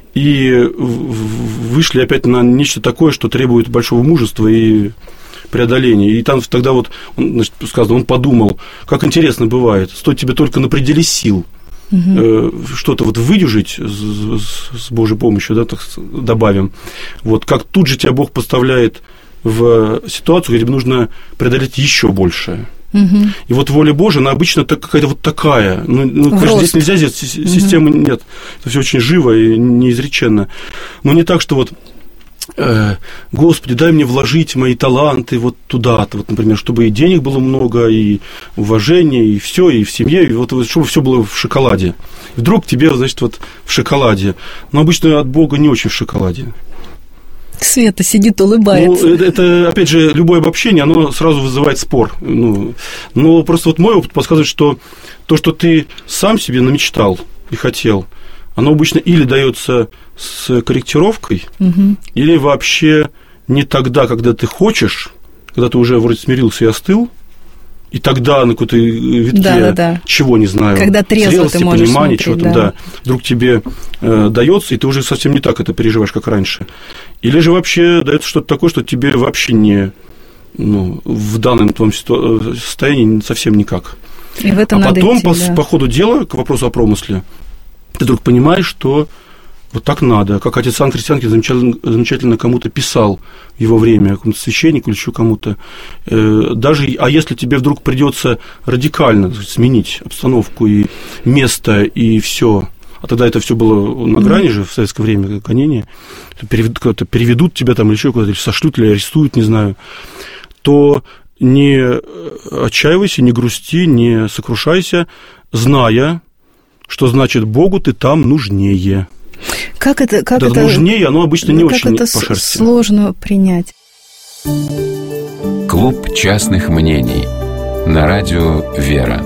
и вышли опять на нечто такое, что требует большого мужества и преодоления. И там тогда вот, он, значит, сказано, он подумал, как интересно бывает, стоит тебе только на пределе сил Угу. что-то вот выдержать с Божьей помощью, да, так добавим, вот как тут же тебя Бог поставляет в ситуацию, где тебе нужно преодолеть еще большее. Угу. И вот воля Божия, она обычно так, какая-то вот такая. Ну, ну конечно, здесь нельзя, здесь системы угу. нет. Это все очень живо и неизреченно. Но не так, что вот Господи, дай мне вложить мои таланты вот туда-то, вот, например, чтобы и денег было много, и уважения, и все, и в семье, и вот чтобы все было в шоколаде. И вдруг тебе, значит, вот в шоколаде. Но обычно от Бога не очень в шоколаде. Света сидит, улыбается. Ну, это, это, опять же, любое обобщение, оно сразу вызывает спор. Ну, но просто вот мой опыт подсказывает, что то, что ты сам себе намечтал и хотел, оно обычно или дается с корректировкой, угу. или вообще не тогда, когда ты хочешь, когда ты уже вроде смирился и остыл, и тогда на какой-то витке, да, да, да. чего не знаю, когда трезво зрелости, ты можешь понимания, смотреть, чего-то, да. да, вдруг тебе э, дается, и ты уже совсем не так это переживаешь, как раньше. Или же вообще дается что-то такое, что тебе вообще не, ну, в данном твоем состоянии совсем никак. И в это а надо потом, идти, по, да. по ходу дела, к вопросу о промысле, ты вдруг понимаешь, что вот так надо. Как отец Иоанн Христианский замечательно, замечательно кому-то писал в его время, какому-то священнику или еще кому-то. Э, даже, а если тебе вдруг придется радикально сменить обстановку и место, и все, а тогда это все было на грани же в советское время, гонения, переведут, переведут тебя там или еще куда-то, или сошлют, или арестуют, не знаю, то не отчаивайся, не грусти, не сокрушайся, зная, что значит Богу ты там нужнее. Как это, как да, это нужнее, оно обычно не как очень это по шерсти. Сложно принять. Клуб частных мнений на радио «Вера».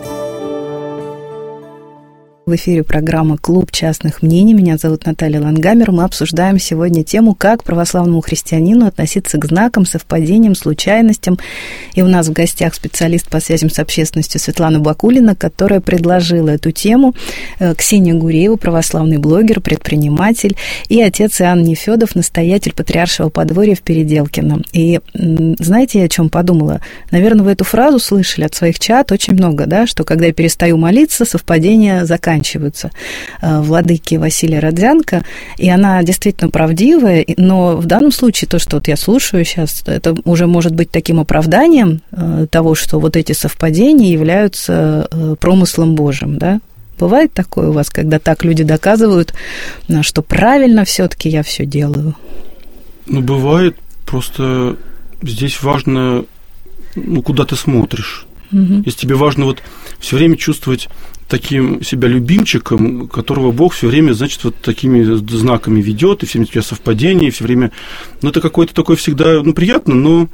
В эфире программа «Клуб частных мнений». Меня зовут Наталья Лангамер. Мы обсуждаем сегодня тему, как православному христианину относиться к знакам, совпадениям, случайностям. И у нас в гостях специалист по связям с общественностью Светлана Бакулина, которая предложила эту тему. Ксения Гуреева, православный блогер, предприниматель, и отец Иоанн Нефёдов, настоятель Патриаршего подворья в Переделкино. И знаете, я о чем подумала? Наверное, вы эту фразу слышали от своих чад очень много, да, что когда я перестаю молиться, совпадения заканчиваются. заканчиваются владыки Василия Родзянко, и она действительно правдивая, но в данном случае то, что вот я слушаю сейчас, это уже может быть таким оправданием того, что вот эти совпадения являются промыслом Божьим, да? Бывает такое у вас, когда так люди доказывают, что правильно все-таки я все делаю? Ну, бывает, просто здесь важно ну, куда ты смотришь. Угу. Если тебе важно вот все время чувствовать таким себя любимчиком, которого Бог все время, значит, вот такими знаками ведет, и все время у тебя совпадения, и все время... Ну, это какое-то такое всегда, ну, приятно, но,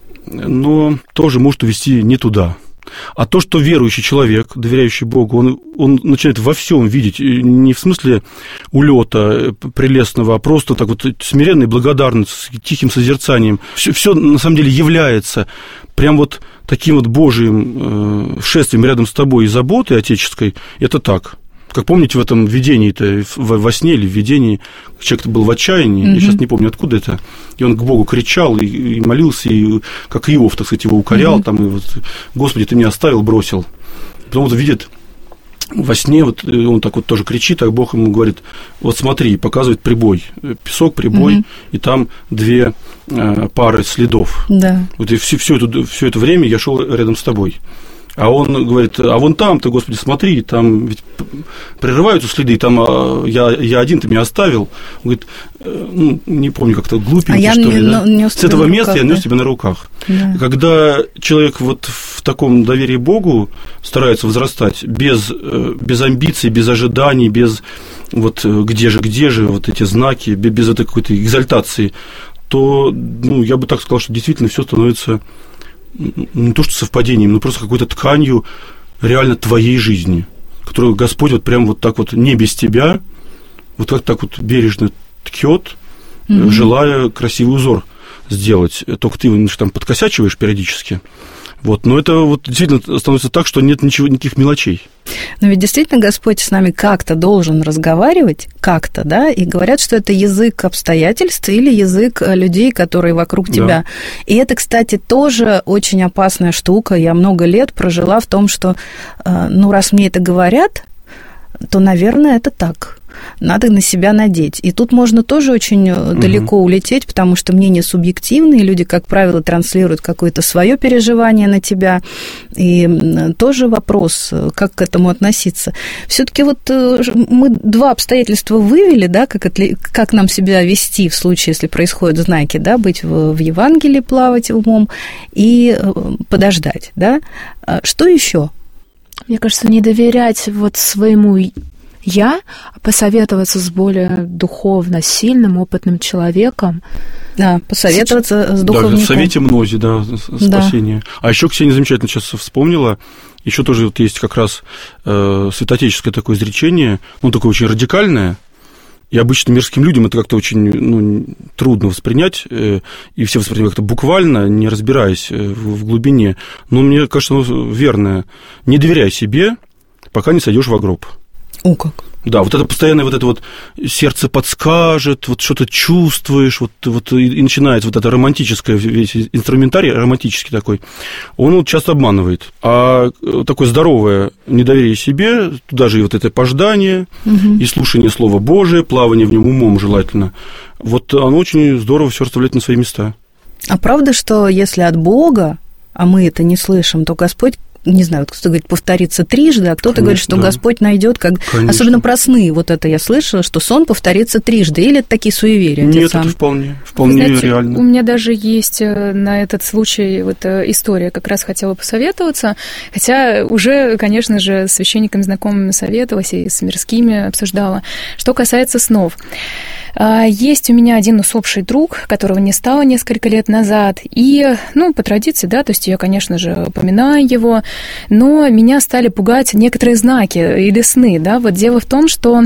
но тоже может увести не туда. А то, что верующий человек, доверяющий Богу, он, он начинает во всем видеть, не в смысле улета прелестного, а просто так вот смиренно и благодарно, с тихим созерцанием. Все, все на самом деле является прям вот таким вот Божьим э, шествием рядом с тобой и заботой отеческой. Это так. Как помните, в этом видении-то, во сне или в видении, человек-то был в отчаянии, mm-hmm. я сейчас не помню, откуда это, и он к Богу кричал и, и молился, и как Иов, так сказать, его укорял, mm-hmm. там, и вот, Господи, ты меня оставил, бросил. Потом вот видит во сне, вот он так вот тоже кричит, а Бог ему говорит, вот смотри, показывает прибой, песок, прибой, mm-hmm. и там две э, пары следов. Да. Вот и все, все, это, все это время я шел рядом с тобой. А он говорит, а вон там-то, Господи, смотри, там ведь прерываются следы, там я, я один, ты меня оставил. Он говорит, ну, не помню, как-то глупенький, а что ли, да? С этого места руках, я нес да? тебя на руках. Да. Когда человек вот в таком доверии Богу старается возрастать, без, без амбиций, без ожиданий, без вот где же, где же, вот эти знаки, без этой какой-то экзальтации, то, ну, я бы так сказал, что действительно все становится... не то что совпадением, но просто какой-то тканью реально твоей жизни, которую Господь вот прям вот так вот не без тебя, вот как так вот бережно ткет, mm-hmm. желая красивый узор сделать. Только ты его там подкосячиваешь периодически. Вот, но это вот действительно становится так, что нет ничего, никаких мелочей. Но ведь действительно Господь с нами как-то должен разговаривать, как-то, да, и говорят, что это язык обстоятельств или язык людей, которые вокруг тебя. Да. И это, кстати, тоже очень опасная штука. Я много лет прожила в том, что, ну, раз мне это говорят, то, наверное, это так. Надо на себя надеть. И тут можно тоже очень угу. далеко улететь, потому что мнения субъективные, люди, как правило, транслируют какое-то свое переживание на тебя. И тоже вопрос, как к этому относиться. Все-таки вот мы два обстоятельства вывели, да, как, это, как нам себя вести в случае, если происходят знаки, да, быть в, в Евангелии, плавать умом и подождать, да. Что еще? Мне кажется, не доверять вот своему «я», а посоветоваться с более духовно сильным, опытным человеком. Да, посоветоваться с духовником. Да, в совете мнози, да, спасение. Да. А еще Ксения замечательно сейчас вспомнила, еще тоже вот есть как раз э, святоотеческое такое изречение, ну, такое очень радикальное, и обычно мирским людям это как-то очень, ну, трудно воспринять, э, и все воспринимают как-то буквально, не разбираясь в, в глубине. Но мне кажется, оно верное. Не доверяй себе, пока не сойдешь в гроб. О, как? Да, вот это постоянное вот это вот сердце подскажет, вот что-то чувствуешь, вот, вот и, и начинается вот это романтическое, весь инструментарий романтический такой, он вот часто обманывает. А такое здоровое недоверие себе, туда же и вот это пождание, угу. и слушание Слова Божия, плавание в нем умом желательно, вот оно очень здорово все расставляет на свои места. А правда, что если от Бога, а мы это не слышим, то Господь, не знаю, вот кто-то говорит, повторится трижды, а кто-то Конечно, говорит, что да. Господь найдет, как... особенно про сны, вот это я слышала, что сон повторится трижды, или это такие суеверия? Нет, это вполне, вполне Знаете, реально. У меня даже есть на этот случай вот история, как раз хотела посоветоваться, хотя уже, конечно же, с священниками знакомыми советовалась и с мирскими обсуждала. Что касается снов. Есть у меня один усопший друг, которого не стало несколько лет назад, и, ну, по традиции, да, то есть я, конечно же, упоминаю его, но меня стали пугать некоторые знаки или сны, да, вот дело в том, что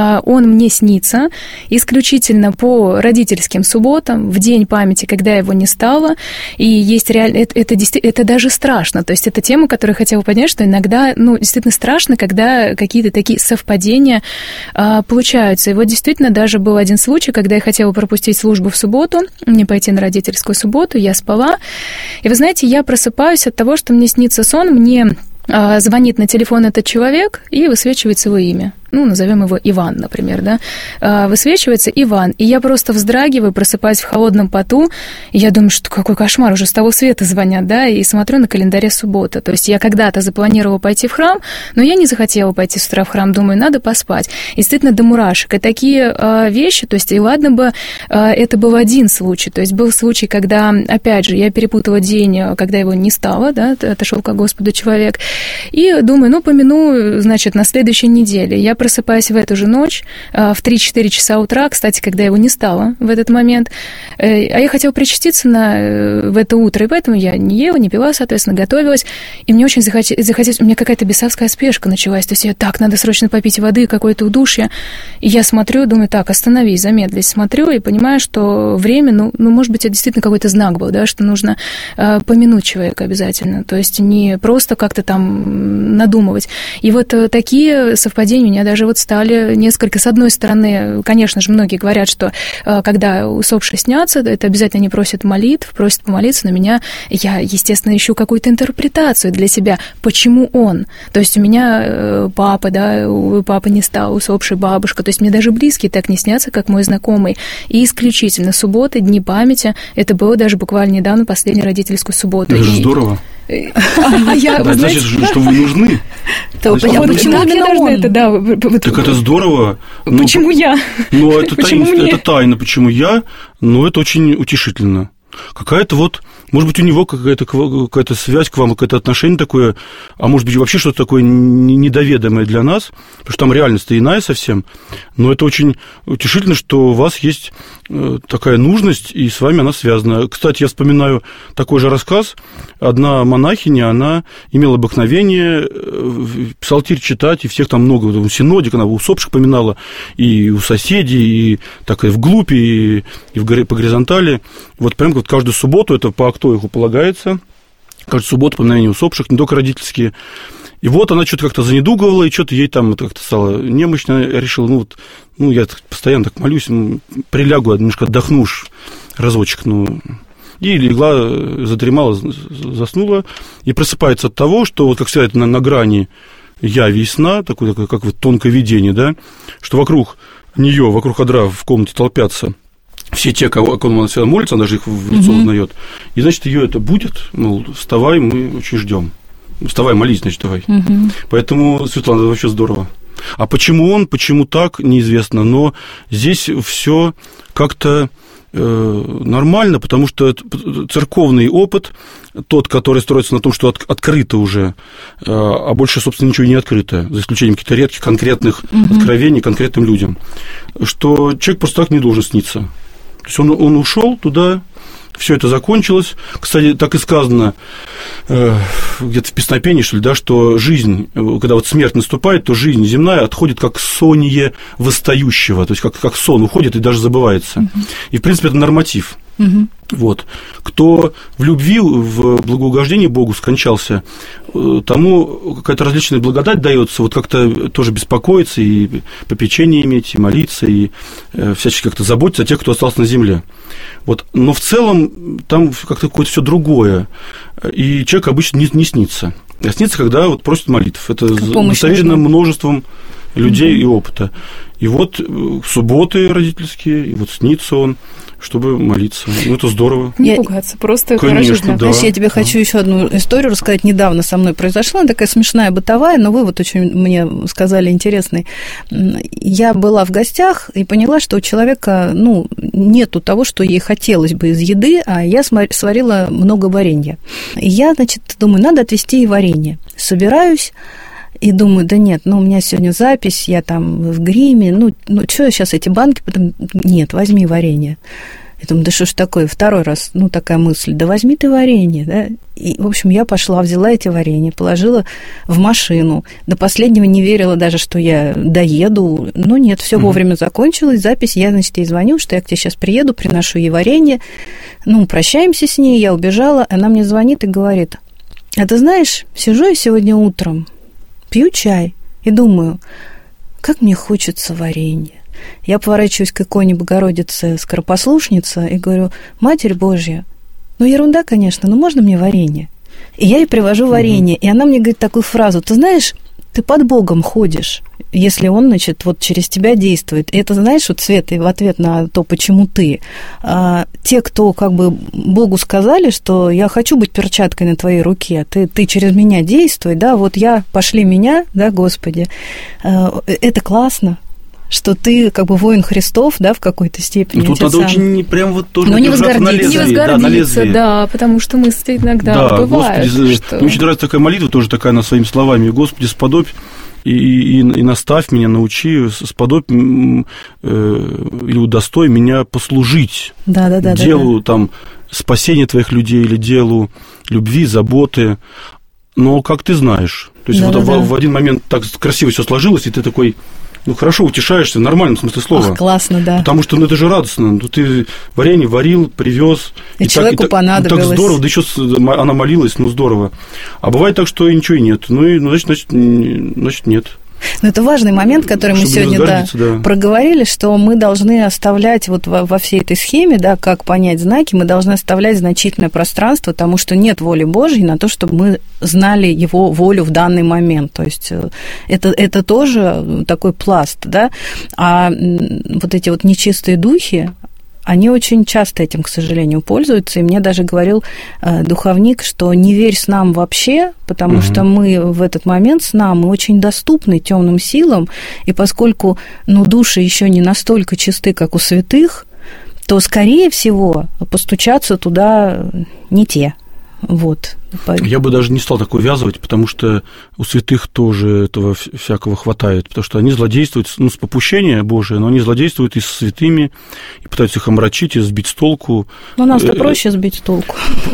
он мне снится исключительно по родительским субботам, в день памяти, когда его не стало, и есть реально, это, это, это даже страшно, то есть это тема, которую я хотела поднять, что иногда, ну, действительно страшно, когда какие-то такие совпадения а, получаются, и вот действительно даже был один случай, когда я хотела пропустить службу в субботу, не пойти на родительскую субботу, я спала, и вы знаете, я просыпаюсь от того, что мне снится сон, мне а, звонит на телефон этот человек и высвечивается его имя. ну, назовем его Иван, например, да, высвечивается Иван, и я просто вздрагиваю, просыпаюсь в холодном поту, и я думаю, что какой кошмар, уже с того света звонят, да, и смотрю на календаре суббота. То есть я когда-то запланировала пойти в храм, но я не захотела пойти с утра в храм, думаю, надо поспать. И действительно до мурашек. И такие э, вещи, то есть и ладно бы э, это был один случай, то есть был случай, когда, опять же, я перепутала день, когда его не стало, да, отошел ко Господу человек, и думаю, ну, помяну, значит, на следующей неделе. Я просыпаюсь в эту же ночь, э, в три-четыре часа утра, кстати, когда его не стало в этот момент, э, а я хотела причаститься на, э, в это утро, и поэтому я не ела, не пила, соответственно, готовилась, и мне очень захотелось, захотелось у меня какая-то бесовская спешка началась, то есть я, так, надо срочно попить воды, какое-то удушье, и я смотрю, думаю, так, остановись, замедлись, смотрю, и понимаю, что время, ну, ну может быть, это действительно какой-то знак был, да, что нужно э, помянуть человека обязательно, то есть не просто как-то там надумывать. И вот э, такие совпадения у меня даже вот стали несколько, с одной стороны, конечно же, многие говорят, что э, когда усопшие снятся, это обязательно не просят молитв, просят помолиться, но меня, я, естественно, ищу какую-то интерпретацию для себя, почему он. То есть у меня э, папа, да, у папы не стал, усопшая бабушка, то есть мне даже близкие так не снятся, как мой знакомый. И исключительно субботы, дни памяти, это было даже буквально недавно, последнюю родительскую субботу. Это же и... здорово. А я, это значит, что вы нужны. Почему мне нужно это, да? Так это здорово. Почему я? Ну, это тайна, почему я, но это очень утешительно. Какая-то вот, может быть, у него какая-то, какая-то связь к вам, какое-то отношение такое, а может быть, вообще что-то такое недоведомое для нас, потому что там реальность-то иная совсем, но это очень утешительно, что у вас есть такая нужность, и с вами она связана. Кстати, я вспоминаю такой же рассказ. Одна монахиня, она имела обыкновение псалтирь читать, и всех там много, в синодик, она усопших поминала, и у соседей, и так и вглубь, и, и в, по горизонтали. Вот прям вот каждую субботу, это по актоиху полагается, каждую субботу поминание усопших, не только родительские. И вот она что-то как-то занедуговала, и что-то ей там как-то стало немощно. Я решил, ну вот, ну я постоянно так молюсь, прилягу, немножко отдохну уж разочек, ну... И легла, задремала, заснула, и просыпается от того, что, вот как всегда, это на, на грани яви и сна, такое, такое, как вот тонкое видение, да, что вокруг нее, вокруг одра в комнате толпятся все те, кого, кому она всегда молится, она даже их в лицо mm-hmm. узнает, и, значит, ее это будет, мол, вставай, мы очень ждем. Вставай, молись, значит, давай. Mm-hmm. Поэтому, Светлана, это вообще здорово. А почему он, почему так, неизвестно, но здесь все как-то нормально, потому что церковный опыт, тот, который строится на том, что от, открыто уже, а больше, собственно, ничего не открыто, за исключением каких-то редких конкретных mm-hmm. откровений конкретным людям, что человек просто так не должен сниться. То есть он, он ушел туда, все это закончилось. Кстати, так и сказано э, где-то в песнопении, что ли, да, что жизнь, когда вот смерть наступает, то жизнь земная отходит как соние восстающего, то есть как, как сон уходит и даже забывается. Uh-huh. И, в принципе, это норматив. Uh-huh. Вот. Кто в любви, в благоугождении Богу скончался, тому какая-то различная благодать дается, вот как-то тоже беспокоиться и попечение иметь, и молиться, и всячески как-то заботиться о тех, кто остался на земле. Вот. Но в целом там как-то какое-то все другое, и человек обычно не, не снится. А снится, когда вот просит молитв. Это достоверено множеством людей mm-hmm. и опыта. И вот субботы родительские, и вот снится он, чтобы молиться. Ну, это здорово. Не пугаться, просто Конечно, хорошо. Да. Знаешь, я тебе да. хочу еще одну историю рассказать. Недавно со мной произошла, она такая смешная, бытовая, но вы вот очень мне сказали интересный. Я была в гостях и поняла, что у человека, ну, нету того, что ей хотелось бы из еды, а я сварила много варенья. И я, значит, думаю, надо отвезти ей варенье. Собираюсь, и думаю, да нет, ну, у меня сегодня запись, я там в гриме, ну, ну что я сейчас эти банки, потом, нет, возьми варенье. Я думаю, да что ж такое, второй раз, ну, такая мысль, да возьми ты варенье, да. И, в общем, я пошла, взяла эти варенья, положила в машину, до последнего не верила даже, что я доеду, но нет, все вовремя закончилось, запись, я, значит, ей звоню, что я к тебе сейчас приеду, приношу ей варенье, ну, прощаемся с ней, я убежала, она мне звонит и говорит, а ты знаешь, сижу я сегодня утром, пью чай и думаю, как мне хочется варенья. Я поворачиваюсь к иконе Богородицы Скоропослушница и говорю, Матерь Божья, ну ерунда, конечно, но можно мне варенье? И я ей привожу варенье, и она мне говорит такую фразу, ты знаешь, ты под Богом ходишь. если он, значит, вот через тебя действует. И это, знаешь, вот, Света, в ответ на то, почему ты, а, те, кто как бы Богу сказали, что я хочу быть перчаткой на твоей руке, ты, ты через меня действуй, да, вот я, пошли меня, да, Господи, а, это классно, что ты как бы воин Христов, да, в какой-то степени. Ну, тут надо сам... очень прям вот тоже... Но не возгордиться. Не возгордиться, да, да, потому что мысли иногда да, бывают. Господи, что... мне очень нравится такая молитва, тоже такая она своими словами. Господи, сподобь и, и, и наставь меня, научи, сподобь э, или удостой меня послужить да, да, да, делу да, да. там спасения твоих людей или делу любви, заботы. Но как ты знаешь. То есть да, вот да, в, да. в один момент так красиво все сложилось, и ты такой... Ну, хорошо утешаешься, в нормальном смысле слова. Ах, классно, да. Потому что ну, это же радостно. Ну, ты варенье варил, привез. И, и человеку так, понадобилось. Так здорово, да еще она молилась, ну, здорово. А бывает так, что и ничего и нет. Ну, и, ну значит, значит, значит, нет. Но это важный момент, который мы Чтобы сегодня да, да. проговорили, что мы должны оставлять вот во, во всей этой схеме, да, как понять знаки, мы должны оставлять значительное пространство, потому что нет воли Божьей на то, чтобы мы знали Его волю в данный момент. То есть это, это тоже такой пласт, да. А вот эти вот нечистые духи, они очень часто этим, к сожалению, пользуются. И мне даже говорил э, духовник, что не верь снам вообще, потому угу. что мы в этот момент снам, мы очень доступны темным силам. И поскольку ну, души еще не настолько чисты, как у святых, то, скорее всего, постучаться туда не те. Вот. Я бы даже не стал так увязывать, потому что у святых тоже этого всякого хватает, потому что они злодействуют, ну, с попущения Божия, но они злодействуют и с святыми, и пытаются их омрачить, и сбить с толку. Ну, нас-то проще сбить с толку.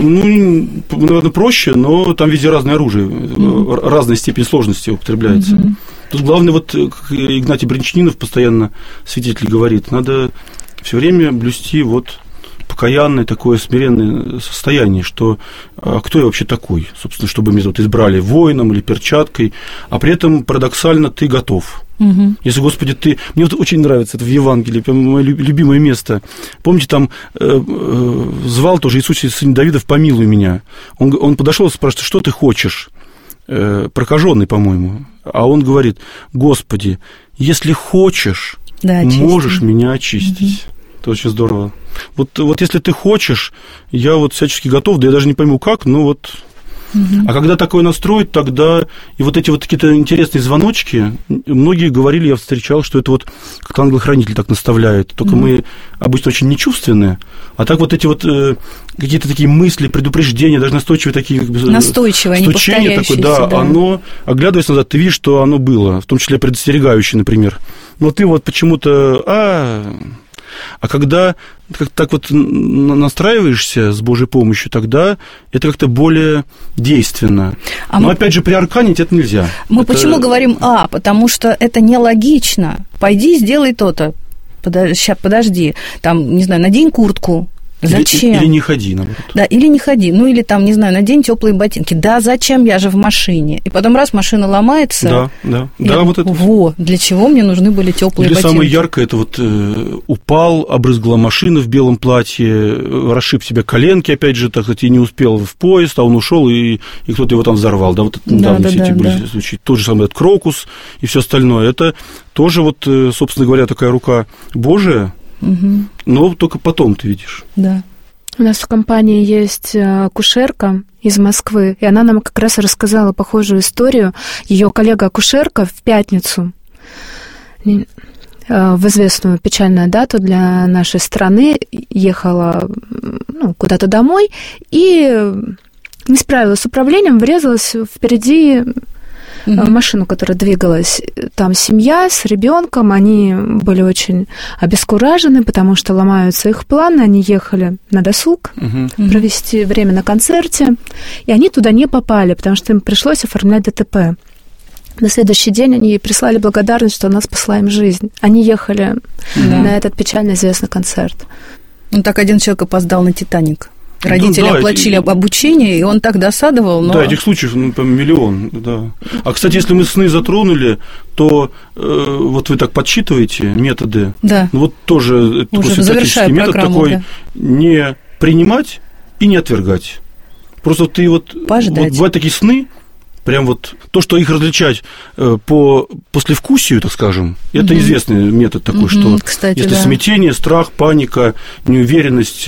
Ну, наверное, проще, но там везде разное оружие, mm-hmm. разная степень сложности употребляется. Mm-hmm. Тут главное, вот, как Игнатий Брянчанинов постоянно святитель говорит, надо все время блюсти вот покаянное такое смиренное состояние, что а кто я вообще такой, собственно, чтобы меня вот избрали воином или перчаткой, а при этом парадоксально ты готов. Угу. Если, Господи, ты... Мне вот очень нравится это в Евангелии, прям мое любимое место. Помните, там э, э, звал тоже Иисус, сын Давидов, помилуй меня. Он, он подошел и спрашивает, что ты хочешь? Э, прокаженный, по-моему. А он говорит, Господи, если хочешь, да, можешь меня очистить. Угу. Это очень здорово. Вот, вот если ты хочешь, я вот всячески готов, да я даже не пойму как, но вот... Угу. А когда такое настроить, тогда и вот эти вот какие-то интересные звоночки, многие говорили, я встречал, что это вот как ангел-хранитель так наставляет, только угу. мы обычно очень нечувственные, а так вот эти вот э, какие-то такие мысли, предупреждения, даже настойчивые такие... Настойчивое, не повторяющееся. Да, да, оно, оглядываясь назад, ты видишь, что оно было, в том числе предостерегающее, например. Но ты вот почему-то... А, А когда как так вот настраиваешься с Божьей помощью, тогда это как-то более действенно. А Но, мы... опять же, приарканить это нельзя. Мы это... почему говорим «а»? Потому что это нелогично. Пойди, сделай то-то. Сейчас, подожди. Там, не знаю, надень куртку. Зачем? Или, или не ходи, наоборот. Да, или не ходи. Ну, или там, не знаю, надень теплые ботинки. Да, зачем, я же в машине. И потом раз машина ломается. Да, да. И, да вот это. Во, для чего мне нужны были теплые или ботинки? Самое яркое, это вот э, упал, обрызгала машина в белом платье, расшиб себе коленки, опять же, так сказать, и не успел в поезд, а он ушел, и, и кто-то его там взорвал. Да, вот это недавно да, все да, эти да, были да. случаи. Тот же самый этот крокус и все остальное. Это тоже вот, собственно говоря, такая рука Божия, угу. но только потом ты видишь. Да. У нас в компании есть акушерка из Москвы, и она нам как раз рассказала похожую историю. Ее коллега-акушерка в пятницу, в известную печальную дату для нашей страны, ехала ну, куда-то домой и не справилась с управлением, врезалась впереди в машину, которая двигалась. Там семья с ребенком, они были очень обескуражены, потому что ломаются их планы, они ехали на досуг, uh-huh. провести время на концерте, и они туда не попали, потому что им пришлось оформлять ДТП. На следующий день они ей прислали благодарность, что она спасла им жизнь. Они ехали uh-huh. на этот печально известный концерт. Ну, так один человек опоздал на «Титаник». Родители ну, да, оплатили эти... обучение, и он так досадовал. Но... Да, этих случаев ну, миллион. Да. А, кстати, если мы сны затронули, то э, вот вы так подсчитываете методы. Да. Ну, вот тоже такой святотатический метод такой да. не принимать и не отвергать. Просто ты вот, вот бывают такие сны, прям вот то, что их различать по послевкусию, так скажем, это угу. известный метод такой, угу, что кстати, если да. смятение, страх, паника, неуверенность,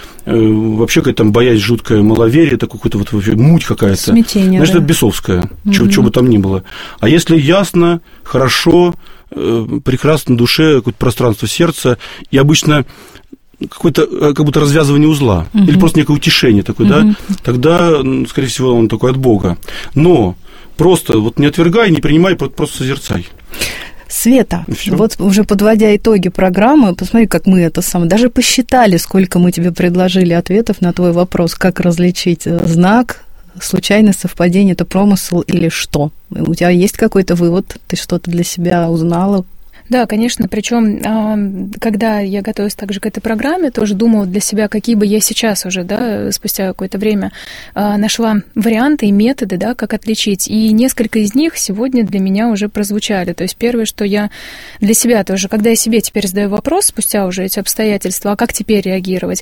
вообще какая-то там боязнь жуткая, маловерие, такое какое-то вот вообще муть какая-то. Смятение, значит, да. это бесовское, угу. чего, чего бы там ни было. А если ясно, хорошо, прекрасно на душе, какое-то пространство сердца, и обычно какое-то как будто развязывание узла, угу. или просто некое утешение такое, угу. да, тогда, скорее всего, он такой от Бога. Но просто вот не отвергай, не принимай, просто созерцай. Света, вот уже подводя итоги программы, посмотри, как мы это сам, даже посчитали, сколько мы тебе предложили ответов на твой вопрос, как различить знак, случайное совпадение, это промысел или что? У тебя есть какой-то вывод? Ты что-то для себя узнала? Да, конечно, причем, когда я готовилась также к этой программе, тоже думала для себя, какие бы я сейчас уже, да, спустя какое-то время нашла варианты и методы, да, как отличить. И несколько из них сегодня для меня уже прозвучали. То есть первое, что я для себя тоже, когда я себе теперь задаю вопрос, спустя уже эти обстоятельства, а как теперь реагировать,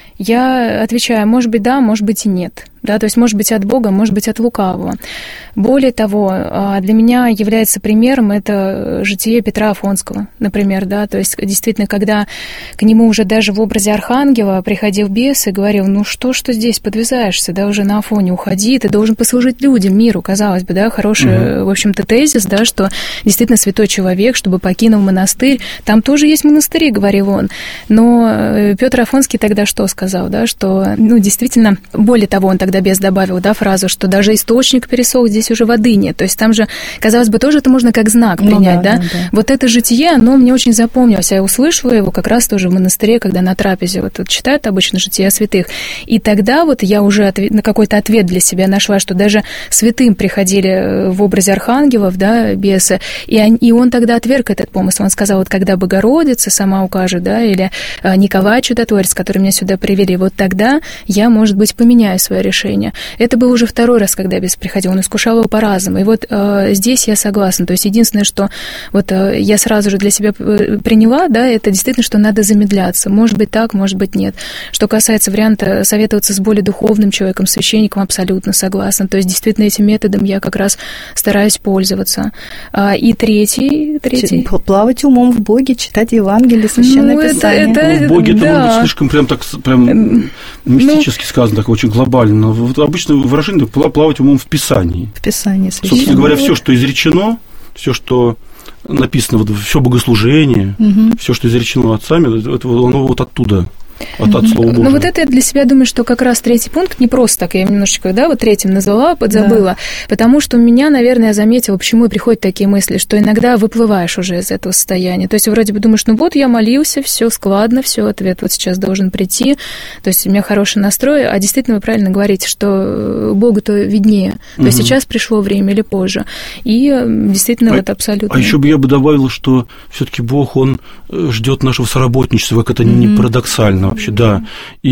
я отвечаю, может быть, да, может быть и нет. Да, то есть, может быть, от Бога, может быть, от лукавого. Более того, для меня является примером это житие Петра Афонского, например, да, то есть, действительно, когда к нему уже даже в образе архангела приходил бес и говорил, ну что ж ты здесь подвязаешься, да, уже на Афоне уходи, ты должен послужить людям, миру, казалось бы, да, хороший, угу. в общем-то, тезис, да, что действительно святой человек, чтобы покинул монастырь, там тоже есть монастыри, говорил он, но Петр Афонский тогда что сказал, да, что, ну, действительно, более того, он тогда когда бес добавил, да, фразу, что даже источник пересох, здесь уже воды нет. То есть там же, казалось бы, тоже это можно как знак принять, ну, да, да? Да, да. Вот это житие, оно мне очень запомнилось. Я услышала его как раз тоже в монастыре, когда на трапезе вот, вот читают обычно жития святых. И тогда вот я уже ответ, на какой-то ответ для себя нашла, что даже святым приходили в образе архангелов, да, бесы, и, они, и он тогда отверг этот помысл. Он сказал, вот когда Богородица сама укажет, да, или Николай Чудотворец, который меня сюда привели, вот тогда я, может быть, поменяю свое решение. Это был уже второй раз, когда бес приходил, он искушал его по-разному. И вот э, здесь я согласна. То есть единственное, что вот э, я сразу же для себя приняла, да, это действительно, что надо замедляться. Может быть так, может быть нет. Что касается варианта советоваться с более духовным человеком, священником, абсолютно согласна. То есть действительно этим методом я как раз стараюсь пользоваться. А, и третий, третий... Плавать умом в Боге, читать Евангелие, Священное ну, Писание. Это, это, ну, в Боге да. это может быть слишком прям так прям мистически ну, сказано, так очень глобально. Вот обычно выражение плавать умом в Писании. В Писании, священное. Собственно говоря, все, что изречено, все, что написано, вот, все богослужение, угу. все, что изречено отцами, это, оно вот оттуда. От, от слова Божьего. Ну, вот это я для себя думаю, что как раз третий пункт не просто так, я немножечко, да, вот третьим назвала, подзабыла, да. потому что у меня, наверное, я заметила, почему и приходят такие мысли, что иногда выплываешь уже из этого состояния. То есть вроде бы думаешь, ну вот я молился, все складно, все, ответ вот сейчас должен прийти, то есть у меня хороший настрой, а действительно вы правильно говорите, что Богу-то виднее, то есть угу. сейчас пришло время или позже. И действительно, а, вот абсолютно. А еще бы я бы добавила, что все-таки Бог, Он ждет нашего соработничества, как это угу. не парадоксально. Вообще, да.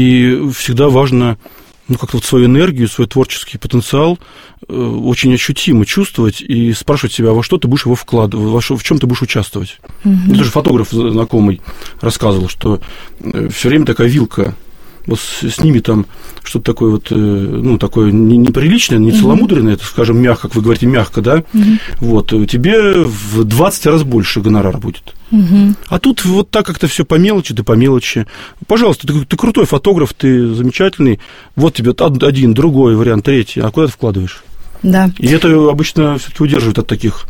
И всегда важно, ну, как-то вот свою энергию, свой творческий потенциал э, очень ощутимо чувствовать и спрашивать себя, во что ты будешь его вкладывать, во что, в чем ты будешь участвовать. Угу. Мне тоже фотограф знакомый рассказывал, что все время такая вилка. Вот с ними там что-то такое вот, ну, такое неприличное, не целомудренное, это, скажем, мягко, как вы говорите, мягко, да, uh-huh. вот, тебе в двадцать раз больше гонорар будет. Uh-huh. А тут вот так как-то все по мелочи, да по мелочи. Пожалуйста, ты, ты крутой фотограф, ты замечательный, вот тебе один, другой вариант, третий, а куда ты вкладываешь? Да. И это обычно все-таки удерживает от таких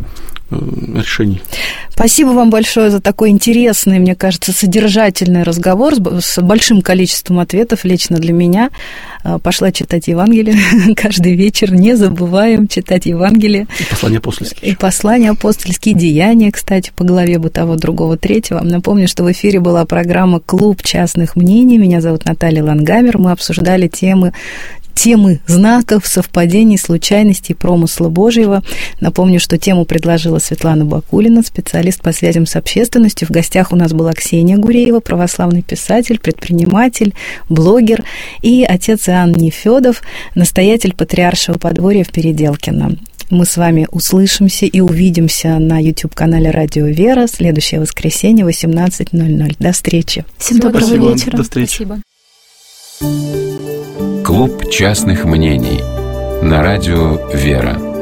решений. Спасибо вам большое за такой интересный, мне кажется, содержательный разговор с большим количеством ответов лично для меня. Пошла читать Евангелие каждый вечер, не забываем читать Евангелие. И послания апостольские. И послания апостольские, деяния, кстати, по главе бы того, другого, третьего. Напомню, что в эфире была программа «Клуб частных мнений». Меня зовут Наталья Лангамер. Мы обсуждали темы темы знаков, совпадений, случайностей, промысла Божьего. Напомню, что тему предложила Светлана Бакулина, специалист по связям с общественностью. В гостях у нас была Ксения Гуреева, православный писатель, предприниматель, блогер, и отец Иоанн Нефёдов, настоятель патриаршего подворья в Переделкино. Мы с вами услышимся и увидимся на YouTube-канале «Радио Вера» следующее воскресенье в восемнадцать ноль ноль. До встречи. Всем доброго Спасибо. вечера. До встречи. Спасибо. Клуб частных мнений на радио «Вера».